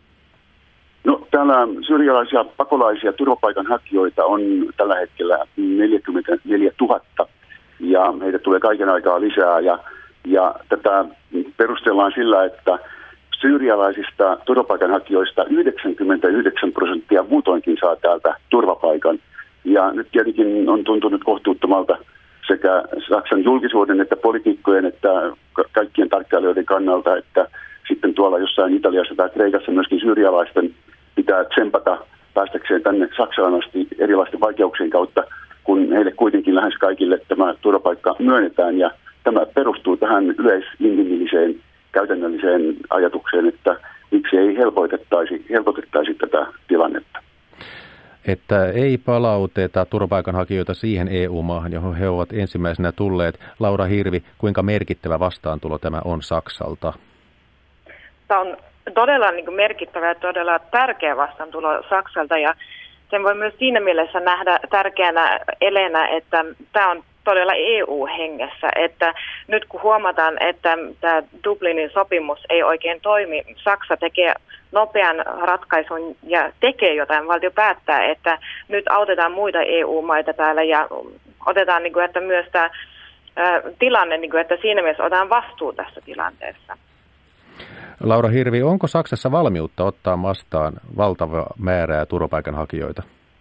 No, täällä syyrialaisia pakolaisia turvapaikanhakijoita on tällä hetkellä neljäkymmentäneljätuhatta ja heitä tulee kaiken aikaa lisää ja, ja tätä perustellaan sillä, että syyrialaisista turvapaikanhakijoista yhdeksänkymmentäyhdeksän prosenttia muutoinkin saa täältä turvapaikan ja nyt tietenkin on tuntunut kohtuuttomalta sekä Saksan julkisuuden että poliitikkojen että kaikkien tarkkailijoiden kannalta, että sitten tuolla jossain Italiassa tai Kreikassa myöskin syyrialaisten pitää tsempata päästäkseen tänne Saksaan asti erilaisten vaikeuksien kautta, kun heille kuitenkin lähes kaikille tämä turvapaikka myönnetään. Ja tämä perustuu tähän yleisinhimilliseen käytännölliseen ajatukseen, että miksi ei helpotettaisi, helpotettaisi tätä tilannetta. Että ei palauteta turvapaikanhakijoita siihen E U-maahan, johon he ovat ensimmäisenä tulleet. Laura Hirvi, kuinka merkittävä vastaantulo tämä on Saksalta? Tämä on todella niin kuin merkittävä ja todella tärkeä vastaantulo Saksalta ja sen voi myös siinä mielessä nähdä tärkeänä elenä, että tämä on todella E U-hengessä, että nyt kun huomataan, että tämä Dublinin sopimus ei oikein toimi, Saksa tekee nopean ratkaisun ja tekee jotain, valtio päättää, että nyt autetaan muita E U-maita täällä ja otetaan, niin kuin, että myös tämä ä, tilanne, niin kuin, että siinä mielessä otetaan vastuu tässä tilanteessa. Laura Hirvi, onko Saksassa valmiutta ottaa vastaan valtava määrää turvapaikanhakijoita?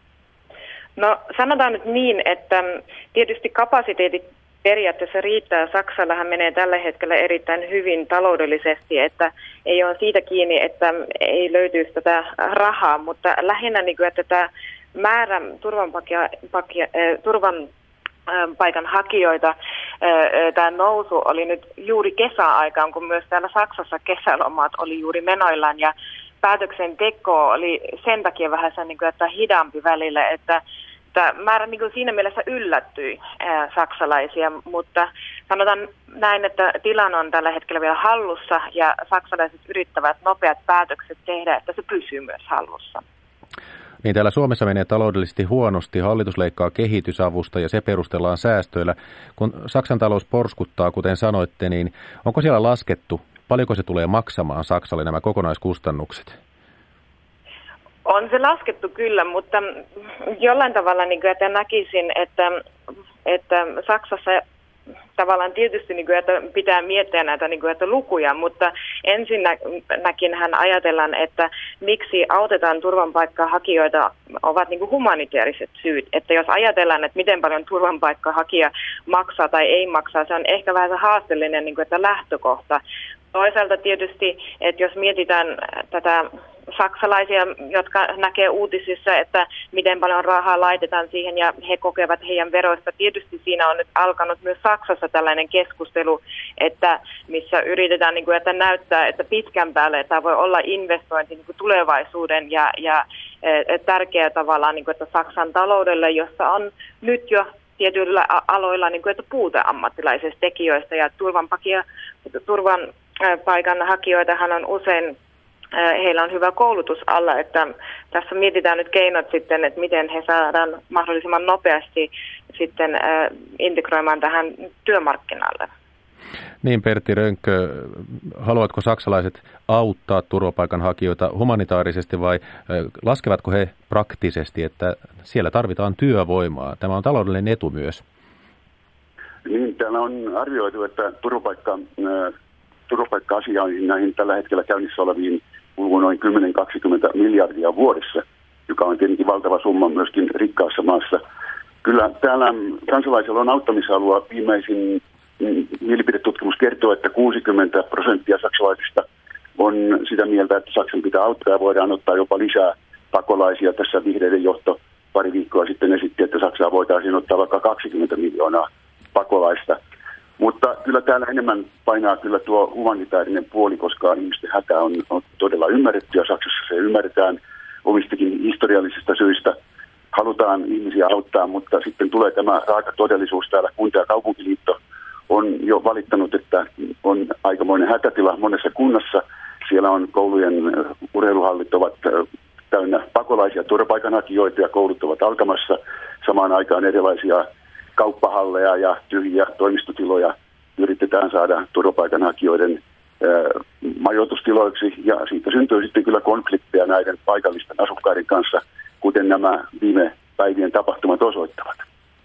No sanotaan nyt niin, että tietysti kapasiteetit periaatteessa riittää. Saksallahan menee tällä hetkellä erittäin hyvin taloudellisesti, että ei ole siitä kiinni, että ei löytyisi tätä rahaa, mutta lähinnä niin kuin, että tämä määrä turvapaikanhakijoita, tämä nousu oli nyt juuri kesäaikaan, kun myös täällä Saksassa kesälomat oli juuri menoillaan ja päätöksenteko oli sen takia vähän sen, niin kuin, että hidampi välillä, että määrä niin kuin siinä mielessä yllättyi ää, saksalaisia, mutta sanotaan näin, että tilanne on tällä hetkellä vielä hallussa ja saksalaiset yrittävät nopeat päätökset tehdä, että se pysyy myös hallussa. Niin täällä Suomessa menee taloudellisesti huonosti, hallitus leikkaa kehitysavusta ja se perustellaan säästöillä. Kun Saksan talous porskuttaa, kuten sanoitte, niin onko siellä laskettu, paljonko se tulee maksamaan Saksalle nämä kokonaiskustannukset? On se laskettu kyllä, mutta jollain tavalla niin kuin, että näkisin, että, että Saksassa tavallaan tietysti niin kuin, että pitää miettiä näitä niin kuin, että lukuja, mutta ensinnäkin hän ajatellaan, että miksi autetaan turvapaikkahakijoita ovat niin kuin humanitaariset syyt. Että jos ajatellaan, että miten paljon turvapaikkahakija maksaa tai ei maksaa, se on ehkä vähän haasteellinen niin kuin, että lähtökohta. Toisaalta tietysti, että jos mietitään tätä saksalaisia, jotka näkee uutisissa, että miten paljon rahaa laitetaan siihen ja he kokevat heidän veroista. Tietysti siinä on nyt alkanut myös Saksassa tällainen keskustelu, että missä yritetään niin kuin, että näyttää, että pitkän päälle tämä voi olla investointi niin kuin tulevaisuuden ja, ja tärkeä tavallaan niin kuin, että Saksan taloudelle, jossa on nyt jo tietyillä aloilla niin kuin, että puute ammattilaisista tekijöistä ja turvan paikan hakijoitahan on usein, heillä on hyvä koulutus alla, että tässä mietitään nyt keinot sitten, että miten he saadaan mahdollisimman nopeasti sitten integroimaan tähän työmarkkinalle. Niin, Pertti Rönkkö, haluatko saksalaiset auttaa turvapaikanhakijoita humanitaarisesti vai laskevatko he praktisesti, että siellä tarvitaan työvoimaa? Tämä on taloudellinen etu myös. Niin, täällä on arvioitu, että turvapaikka, turvapaikka-asioihin näihin tällä hetkellä käynnissä oleviin kuluu noin kymmenen kaksikymmentä miljardia vuodessa, joka on tietenkin valtava summa myöskin rikkaassa maassa. Kyllä täällä kansalaisilla on auttamishalua. Viimeisin mielipidetutkimus kertoo, että kuusikymmentä prosenttia saksalaisista on sitä mieltä, että Saksan pitää auttaa ja voidaan ottaa jopa lisää pakolaisia. Tässä vihreiden johto pari viikkoa sitten esitti, että Saksaa voitaisiin ottaa vaikka kaksikymmentä miljoonaa pakolaista. Mutta kyllä täällä enemmän painaa kyllä tuo humanitaarinen puoli, koska ihmisten hätä on, on todella ymmärretty ja Saksassa se ymmärretään omistakin historiallisista syistä. Halutaan ihmisiä auttaa, mutta sitten tulee tämä raaka todellisuus täällä. Kunta- ja kaupunkiliitto on jo valittanut, että on aikamoinen hätätila monessa kunnassa. Siellä on koulujen urheiluhallit ovat täynnä pakolaisia turvapaikanhakijoita ja koulut ovat alkamassa. Samaan aikaan erilaisia kauppahalleja ja tyhjiä toimistotiloja yritetään saada turvapaikanhakijoiden ää, majoitustiloiksi ja siitä syntyy sitten kyllä konflikteja näiden paikallisten asukkaiden kanssa, kuten nämä viime päivien tapahtumat osoittavat.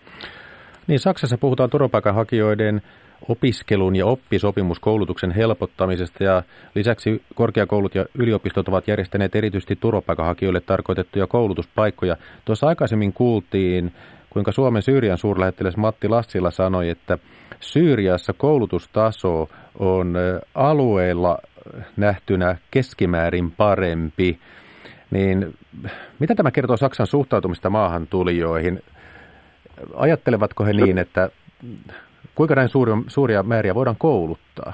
Niin, Saksassa puhutaan turvapaikanhakijoiden opiskelun ja oppisopimuskoulutuksen helpottamisesta ja lisäksi korkeakoulut ja yliopistot ovat järjestäneet erityisesti turvapaikanhakijoille tarkoitettuja koulutuspaikkoja. Tuossa aikaisemmin kuultiin, kuinka Suomen Syyrian suurlähettiläs Matti Lassila sanoi, että Syyriassa koulutustaso on alueella nähtynä keskimäärin parempi. Niin mitä tämä kertoo Saksan suhtautumista maahantulijoihin? Ajattelevatko he niin, että kuinka näin suuria, suuria määriä voidaan kouluttaa?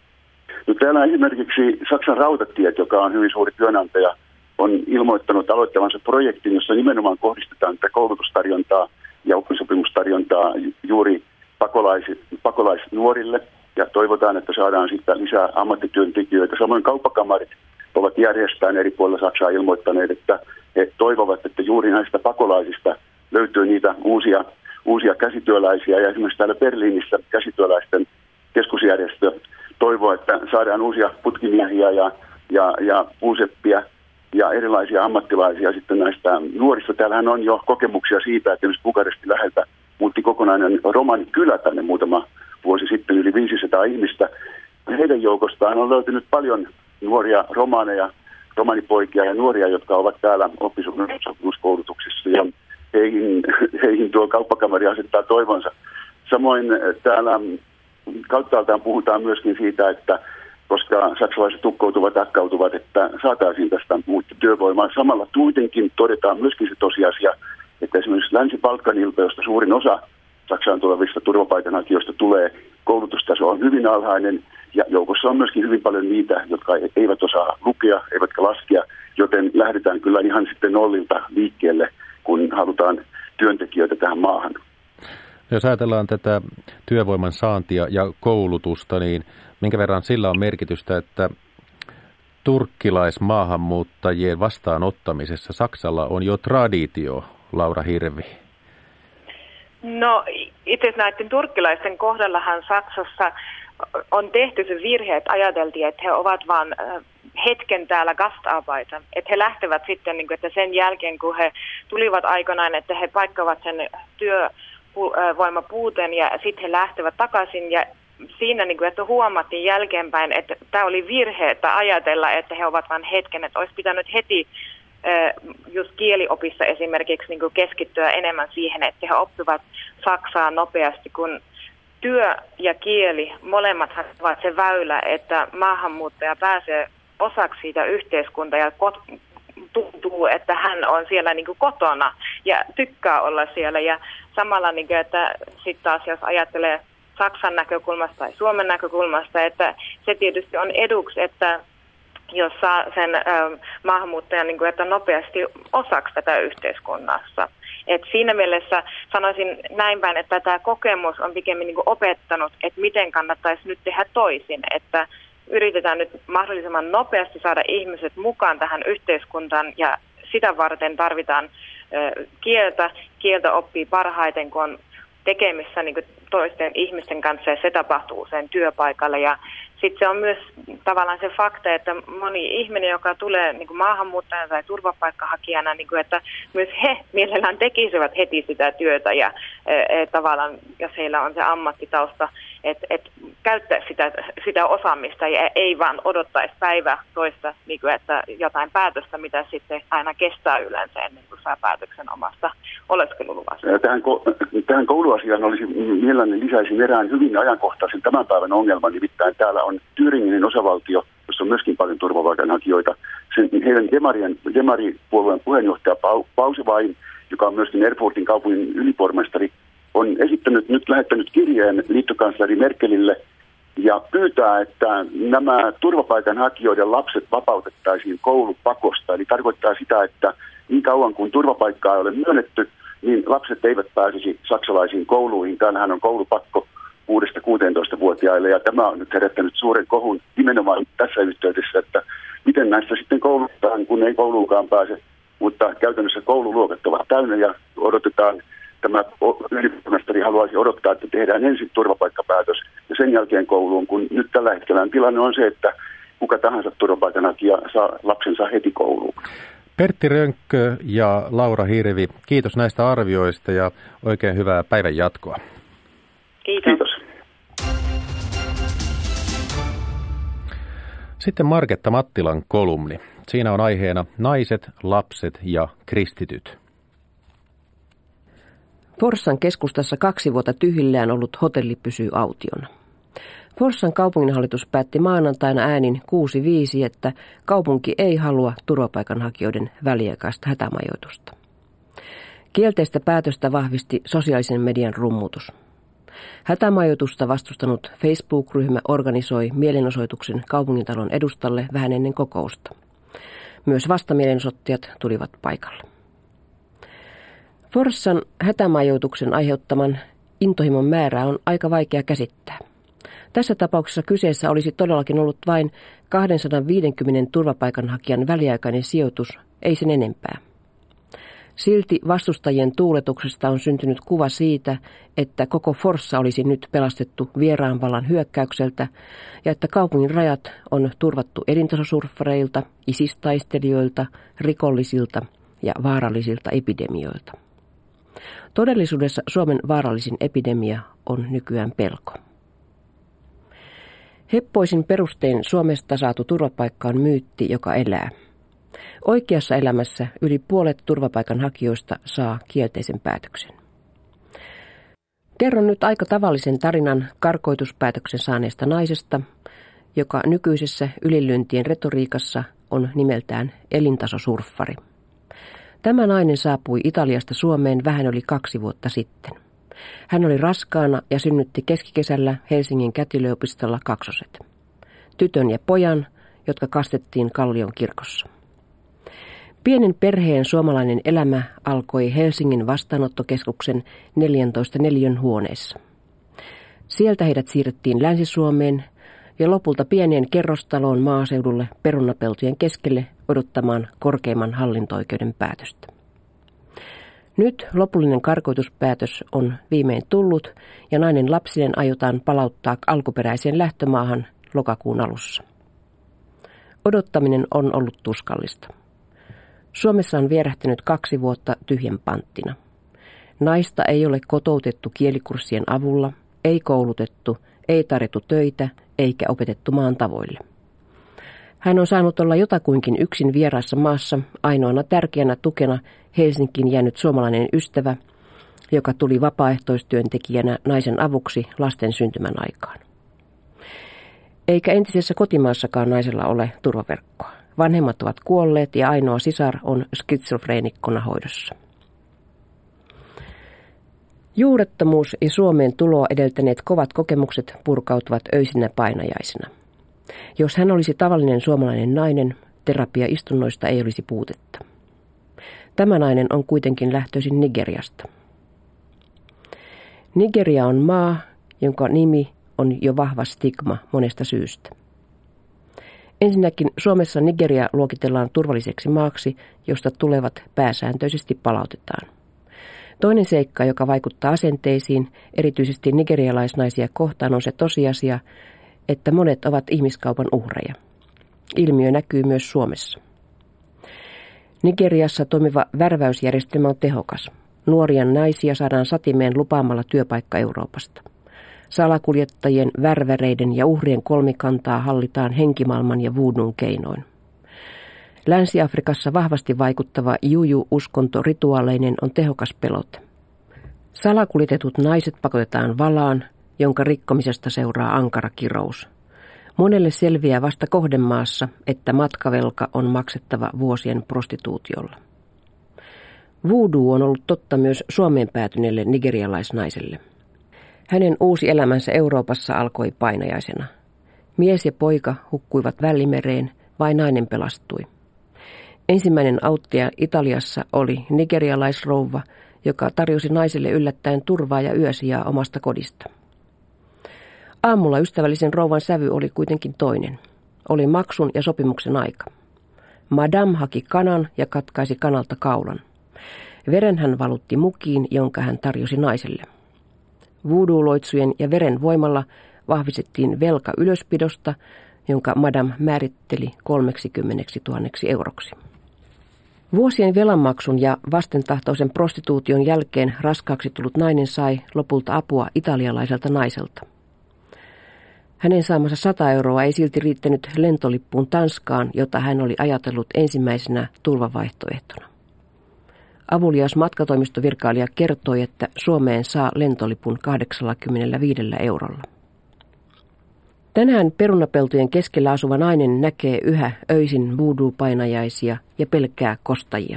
No, täällä esimerkiksi Saksan rautatiet, joka on hyvin suuri työnantaja, on ilmoittanut aloittavansa projektin, jossa nimenomaan kohdistetaan tätä koulutustarjontaa ja oppisopimustarjontaa juuri pakolais, pakolaisnuorille. Ja toivotaan, että saadaan sitten lisää ammattityöntekijöitä. Samoin kauppakamarit ovat järjestään eri puolilla Saksaa ilmoittaneet, että he toivovat, että juuri näistä pakolaisista löytyy niitä uusia, uusia käsityöläisiä. Ja esimerkiksi täällä Berliinissä käsityöläisten keskusjärjestö toivoo, että saadaan uusia putkimiehiä ja, ja, ja puuseppiä ja erilaisia ammattilaisia sitten näistä nuorista. Täällähän on jo kokemuksia siitä, että esimerkiksi Bukarestin läheltä muutti kokonainen romanikylä tänne muutama vuosi sitten, yli viisisataa ihmistä. Heidän joukostaan on löytynyt paljon nuoria romaaneja, romanipoikia ja nuoria, jotka ovat täällä oppisopimuskoulutuksessa ja heihin, heihin tuo kauppakamari asettaa toivonsa. Samoin täällä kauttaaltaan puhutaan myöskin siitä, että koska saksalaiset tukkoutuvat, akkautuvat, että saataisiin tästä muutta työvoimaa. Samalla kuitenkin todetaan myöskin se tosiasia, että esimerkiksi Länsi-Balkanilta, josta suurin osa Saksaan tulevista turvapaikanhakijoista tulee, koulutustaso on hyvin alhainen ja joukossa on myöskin hyvin paljon niitä, jotka eivät osaa lukea, eivätkä laskea, joten lähdetään kyllä ihan sitten nollilta liikkeelle, kun halutaan työntekijöitä tähän maahan. Jos ajatellaan tätä työvoiman saantia ja koulutusta, niin minkä verran sillä on merkitystä, että turkkilaismaahanmuuttajien vastaanottamisessa Saksalla on jo traditio, Laura Hirvi? No itse näiden turkkilaisten kohdallahan Saksassa on tehty se virhe, että ajateltiin, että he ovat vain hetken täällä gastarbeiter. Että he lähtevät sitten, niin kuin, että sen jälkeen kun he tulivat aikanaan, että he paikkavat sen työvoimapuuteen ja sitten he lähtevät takaisin ja siinä, niin kuin, että huomattiin jälkeenpäin, että tämä oli virhe, että ajatella, että he ovat vain hetken, että olisi pitänyt heti just kieliopissa esimerkiksi niin kuin keskittyä enemmän siihen, että he oppivat saksaa nopeasti, kun työ ja kieli, molemmat ovat se väylä, että maahanmuuttaja pääsee osaksi siitä yhteiskuntaa ja kot- tuntuu, että hän on siellä niin kuin kotona ja tykkää olla siellä. Ja samalla, niin kuin, että sitten taas jos ajattelee Saksan näkökulmasta tai Suomen näkökulmasta, että se tietysti on eduksi, että jos saa sen äh, maahanmuuttajan niin kuin, että nopeasti osaksi tätä yhteiskunnassa. Et siinä mielessä sanoisin näin päin, että tämä kokemus on pikemmin niin kuin opettanut, että miten kannattaisi nyt tehdä toisin, että yritetään nyt mahdollisimman nopeasti saada ihmiset mukaan tähän yhteiskuntaan ja sitä varten tarvitaan äh, kieltä. Kieltä oppii parhaiten, kun on tekemissä niin kuin toisten ihmisten kanssa ja se tapahtuu usein työpaikalla ja sitten se on myös tavallaan se fakta, että moni ihminen, joka tulee niin kuin maahanmuuttajana tai turvapaikkahakijana, niin kuin, että myös he mielellään tekisivät heti sitä työtä ja e, tavallaan, jos heillä on se ammattitausta, että et käyttää sitä, sitä osaamista ja ei vaan odottaisi päivä toista, niin kuin, että jotain päätöstä, mitä sitten aina kestää yleensä ennen kuin saa päätöksen omasta oleskeluluvasta. Tähän, tähän kouluasiaan olisi mielelläni lisäisin erään hyvin ajankohtaisen tämän päivän ongelman, nimittäin täällä on Thüringinin osavaltio, jossa on myöskin paljon turvapaikanhakijoita. Sen, heidän demarien, demaripuolueen puheenjohtaja Pausevain, joka on myöskin Erfurtin kaupungin ylipormestari, on esittänyt nyt lähettänyt kirjeen liittokansleri Merkelille ja pyytää, että nämä turvapaikanhakijoiden lapset vapautettaisiin koulupakosta. Eli tarkoittaa sitä, että niin kauan kuin turvapaikkaa ei ole myönnetty, niin lapset eivät pääsisi saksalaisiin kouluihin. Täällähän on koulupakko kuudesta kuuteentoista-vuotiaille ja tämä on nyt herättänyt suuren kohun nimenomaan tässä yhteydessä, että miten näistä sitten koulutetaan, kun ei kouluunkaan pääse, mutta käytännössä koululuokat ovat täynnä ja odotetaan, tämä ylipormestari haluaisi odottaa, että tehdään ensin turvapaikkapäätös ja sen jälkeen kouluun, kun nyt tällä hetkellä tilanne on se, että kuka tahansa turvapaikanhakija saa lapsensa heti kouluun. Pertti Rönkkö ja Laura Hirvi, kiitos näistä arvioista ja oikein hyvää päivän jatkoa. Kiitos. Kiitos. Sitten Marketta Mattilan kolumni. Siinä on aiheena naiset, lapset ja kristityt. Forssan keskustassa kaksi vuotta tyhjillään ollut hotelli pysyy autiona. Forssan kaupunginhallitus päätti maanantaina äänin kuusi viisi, että kaupunki ei halua turvapaikanhakijoiden väliaikaista hätämajoitusta. Kielteistä päätöstä vahvisti sosiaalisen median rummutus. Hätämajoitusta vastustanut Facebook-ryhmä organisoi mielenosoituksen kaupungintalon edustalle vähän ennen kokousta. Myös vastamielenosoittajat tulivat paikalle. Forssan hätämajoituksen aiheuttaman intohimon määrää on aika vaikea käsittää. Tässä tapauksessa kyseessä olisi todellakin ollut vain kaksisataaviisikymmentä turvapaikanhakijan väliaikainen sijoitus, ei sen enempää. Silti vastustajien tuuletuksesta on syntynyt kuva siitä, että koko Forssa olisi nyt pelastettu vieraan vallan hyökkäykseltä ja että kaupungin rajat on turvattu elintasosurffareilta, isistaistelijoilta, rikollisilta ja vaarallisilta epidemioilta. Todellisuudessa Suomen vaarallisin epidemia on nykyään pelko. Heppoisin perustein Suomesta saatu turvapaikka on myytti, joka elää. Oikeassa elämässä yli puolet turvapaikanhakijoista saa kielteisen päätöksen. Kerron nyt aika tavallisen tarinan karkoituspäätöksen saaneesta naisesta, joka nykyisessä ylilyöntien retoriikassa on nimeltään elintasosurffari. Tämä nainen saapui Italiasta Suomeen vähän yli kaksi vuotta sitten. Hän oli raskaana ja synnytti keskikesällä Helsingin kätilöopistolla kaksoset. Tytön ja pojan, jotka kastettiin Kallion kirkossa. Pienen perheen suomalainen elämä alkoi Helsingin vastaanottokeskuksen neljäntoista neliön huoneessa. Sieltä heidät siirrettiin Länsi-Suomeen ja lopulta pieneen kerrostaloon maaseudulle perunapeltojen keskelle odottamaan korkeimman hallinto-oikeuden päätöstä. Nyt lopullinen karkoituspäätös on viimein tullut ja nainen lapsinen aiotaan palauttaa alkuperäiseen lähtömaahan lokakuun alussa. Odottaminen on ollut tuskallista. Suomessa on vierähtänyt kaksi vuotta tyhjän panttina. Naista ei ole kotoutettu kielikurssien avulla, ei koulutettu, ei tarjottu töitä eikä opetettu maan tavoille. Hän on saanut olla jotakuinkin yksin vieraassa maassa, ainoana tärkeänä tukena Helsinkiin jäänyt suomalainen ystävä, joka tuli vapaaehtoistyöntekijänä naisen avuksi lasten syntymän aikaan. Eikä entisessä kotimaassakaan naisella ole turvaverkkoa. Vanhemmat ovat kuolleet ja ainoa sisar on skitsofreenikkona hoidossa. Juurettomuus ja Suomeen tuloa edeltäneet kovat kokemukset purkautuvat öisinä painajaisina. Jos hän olisi tavallinen suomalainen nainen, terapiaistunnoista ei olisi puutetta. Tämä nainen on kuitenkin lähtöisin Nigeriasta. Nigeria on maa, jonka nimi on jo vahva stigma monesta syystä. Ensinnäkin Suomessa Nigeria luokitellaan turvalliseksi maaksi, josta tulevat pääsääntöisesti palautetaan. Toinen seikka, joka vaikuttaa asenteisiin, erityisesti nigerialaisnaisia kohtaan, on se tosiasia, että monet ovat ihmiskaupan uhreja. Ilmiö näkyy myös Suomessa. Nigeriassa toimiva värväysjärjestelmä on tehokas. Nuoria naisia saadaan satimeen lupaamalla työpaikka Euroopasta. Salakuljettajien, värväreiden ja uhrien kolmikantaa hallitaan henkimaailman ja voodun keinoin. Länsi-Afrikassa vahvasti vaikuttava juju-uskonto rituaaleinen on tehokas pelote. Salakuljetetut naiset pakotetaan valaan, jonka rikkomisesta seuraa ankara kirous. Monelle selviää vasta kohdemaassa, että matkavelka on maksettava vuosien prostituutiolla. Voodoo on ollut totta myös Suomeen päätyneelle nigerialaisnaiselle. Hänen uusi elämänsä Euroopassa alkoi painajaisena. Mies ja poika hukkuivat Välimereen, vain nainen pelastui. Ensimmäinen auttaja Italiassa oli nigerialaisrouva, joka tarjosi naiselle yllättäen turvaa ja yösijaa omasta kodista. Aamulla ystävällisen rouvan sävy oli kuitenkin toinen. Oli maksun ja sopimuksen aika. Madame haki kanan ja katkaisi kanalta kaulan. Veren hän valutti mukiin, jonka hän tarjosi naiselle. Voodoo-loitsujen ja veren voimalla vahvistettiin velka ylöspidosta, jonka Madame määritteli kolmekymmentätuhatta euroksi. Vuosien velanmaksun ja vastentahtoisen prostituution jälkeen raskaaksi tullut nainen sai lopulta apua italialaiselta naiselta. Hänen saamansa sata euroa ei silti riittänyt lentolippuun Tanskaan, jota hän oli ajatellut ensimmäisenä turvavaihtoehtona. Avulias matkatoimistovirkailija kertoi, että Suomeen saa lentolipun kahdeksankymmentäviisi eurolla. Tänään perunapeltojen keskellä asuva nainen näkee yhä öisin voodoo-painajaisia ja pelkää kostajia.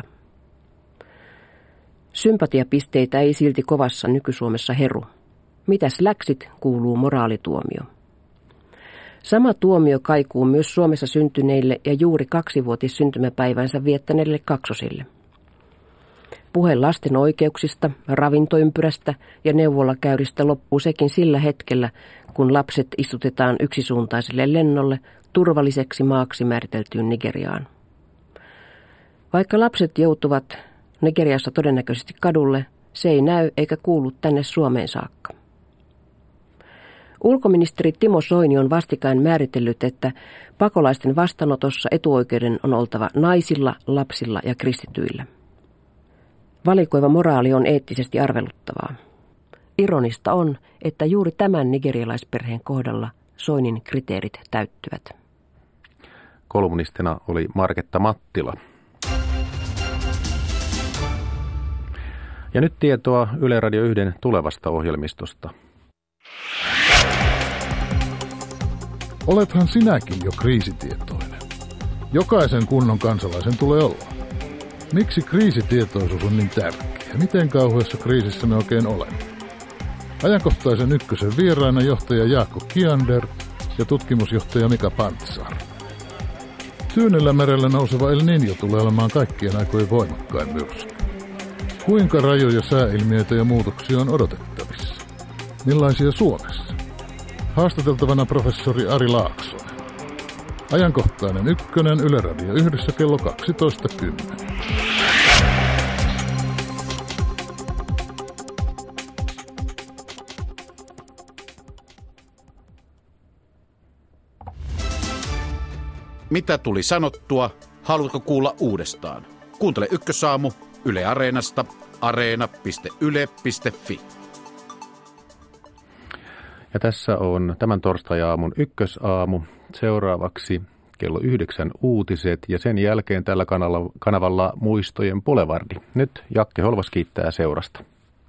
Sympatiapisteitä ei silti kovassa nyky-Suomessa heru. Mitäs läksit, kuuluu moraalituomio. Sama tuomio kaikuu myös Suomessa syntyneille ja juuri kaksivuotis syntymäpäivänsä viettäneille kaksosille. Puhe lasten oikeuksista, ravintoympyrästä ja neuvolakäyristä loppuu sekin sillä hetkellä, kun lapset istutetaan yksisuuntaiselle lennolle turvalliseksi maaksi määriteltyyn Nigeriaan. Vaikka lapset joutuvat Nigeriassa todennäköisesti kadulle, se ei näy eikä kuulu tänne Suomeen saakka. Ulkoministeri Timo Soini on vastikään määritellyt, että pakolaisten vastaanotossa etuoikeuden on oltava naisilla, lapsilla ja kristityillä. Valikoiva moraali on eettisesti arveluttavaa. Ironista on, että juuri tämän nigerialaisperheen kohdalla Soinin kriteerit täyttyvät. Kolumnistina oli Marketta Mattila. Ja nyt tietoa Yle Radio yhden tulevasta ohjelmistosta. Olethan sinäkin jo kriisitietoinen. Jokaisen kunnon kansalaisen tulee olla. Miksi kriisitietoisuus on niin tärkeä? Miten kauheassa kriisissä me oikein olemme? Ajankohtaisen ykkösen vieraana johtaja Jaakko Kiander ja tutkimusjohtaja Mika Pantsar. Tyynellä merellä nouseva El Niño tulee olemaan kaikkien aikojen voimakkain myrsky. Kuinka rajoja sääilmiöitä ja muutoksia on odotettavissa? Millaisia Suomessa? Haastateltavana professori Ari Laaksonen. Ajankohtainen ykkönen Yle Radio yhdessä kello kaksitoista kymmenen. Mitä tuli sanottua? Haluatko kuulla uudestaan? Kuuntele Ykkösaamu Yle Areenasta, areena piste yle piste fi. Ja tässä on tämän torstai-aamun Ykkösaamu. Seuraavaksi kello yhdeksän uutiset ja sen jälkeen tällä kanavalla, kanavalla muistojen Boulevard. Nyt Jakke Holvas kiittää seurasta.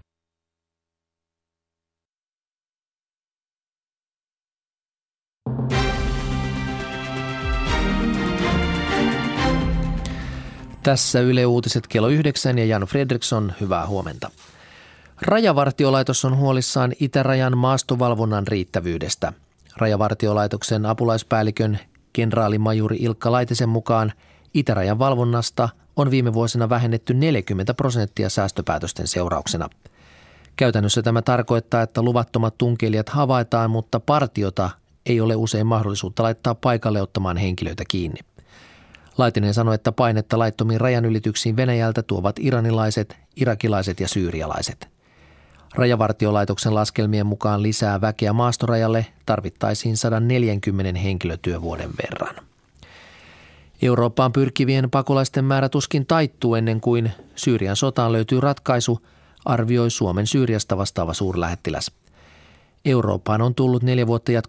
Tässä Yle Uutiset kello yhdeksän ja Jan Fredriksson, hyvää huomenta. Rajavartiolaitos on huolissaan itärajan maastovalvonnan riittävyydestä. Rajavartiolaitoksen apulaispäällikön kenraalimajuri Ilkka Laitisen mukaan itärajan valvonnasta on viime vuosina vähennetty neljäkymmentä prosenttia säästöpäätösten seurauksena. Käytännössä tämä tarkoittaa, että luvattomat tunkeilijat havaitaan, mutta partiota ei ole usein mahdollisuutta laittaa paikalle ottamaan henkilöitä kiinni. Laitinen sanoi, että painetta laittomiin rajanylityksiin Venäjältä tuovat iranilaiset, irakilaiset ja syyrialaiset. Rajavartiolaitoksen laskelmien mukaan lisää väkeä maastorajalle tarvittaisiin sata neljäkymmentä henkilötyövuoden verran. Eurooppaan pyrkivien pakolaisten määrä tuskin taittuu ennen kuin Syyrian sotaan löytyy ratkaisu, arvioi Suomen Syyriasta vastaava suurlähettiläs. Eurooppaan on tullut neljä vuotta jatkunut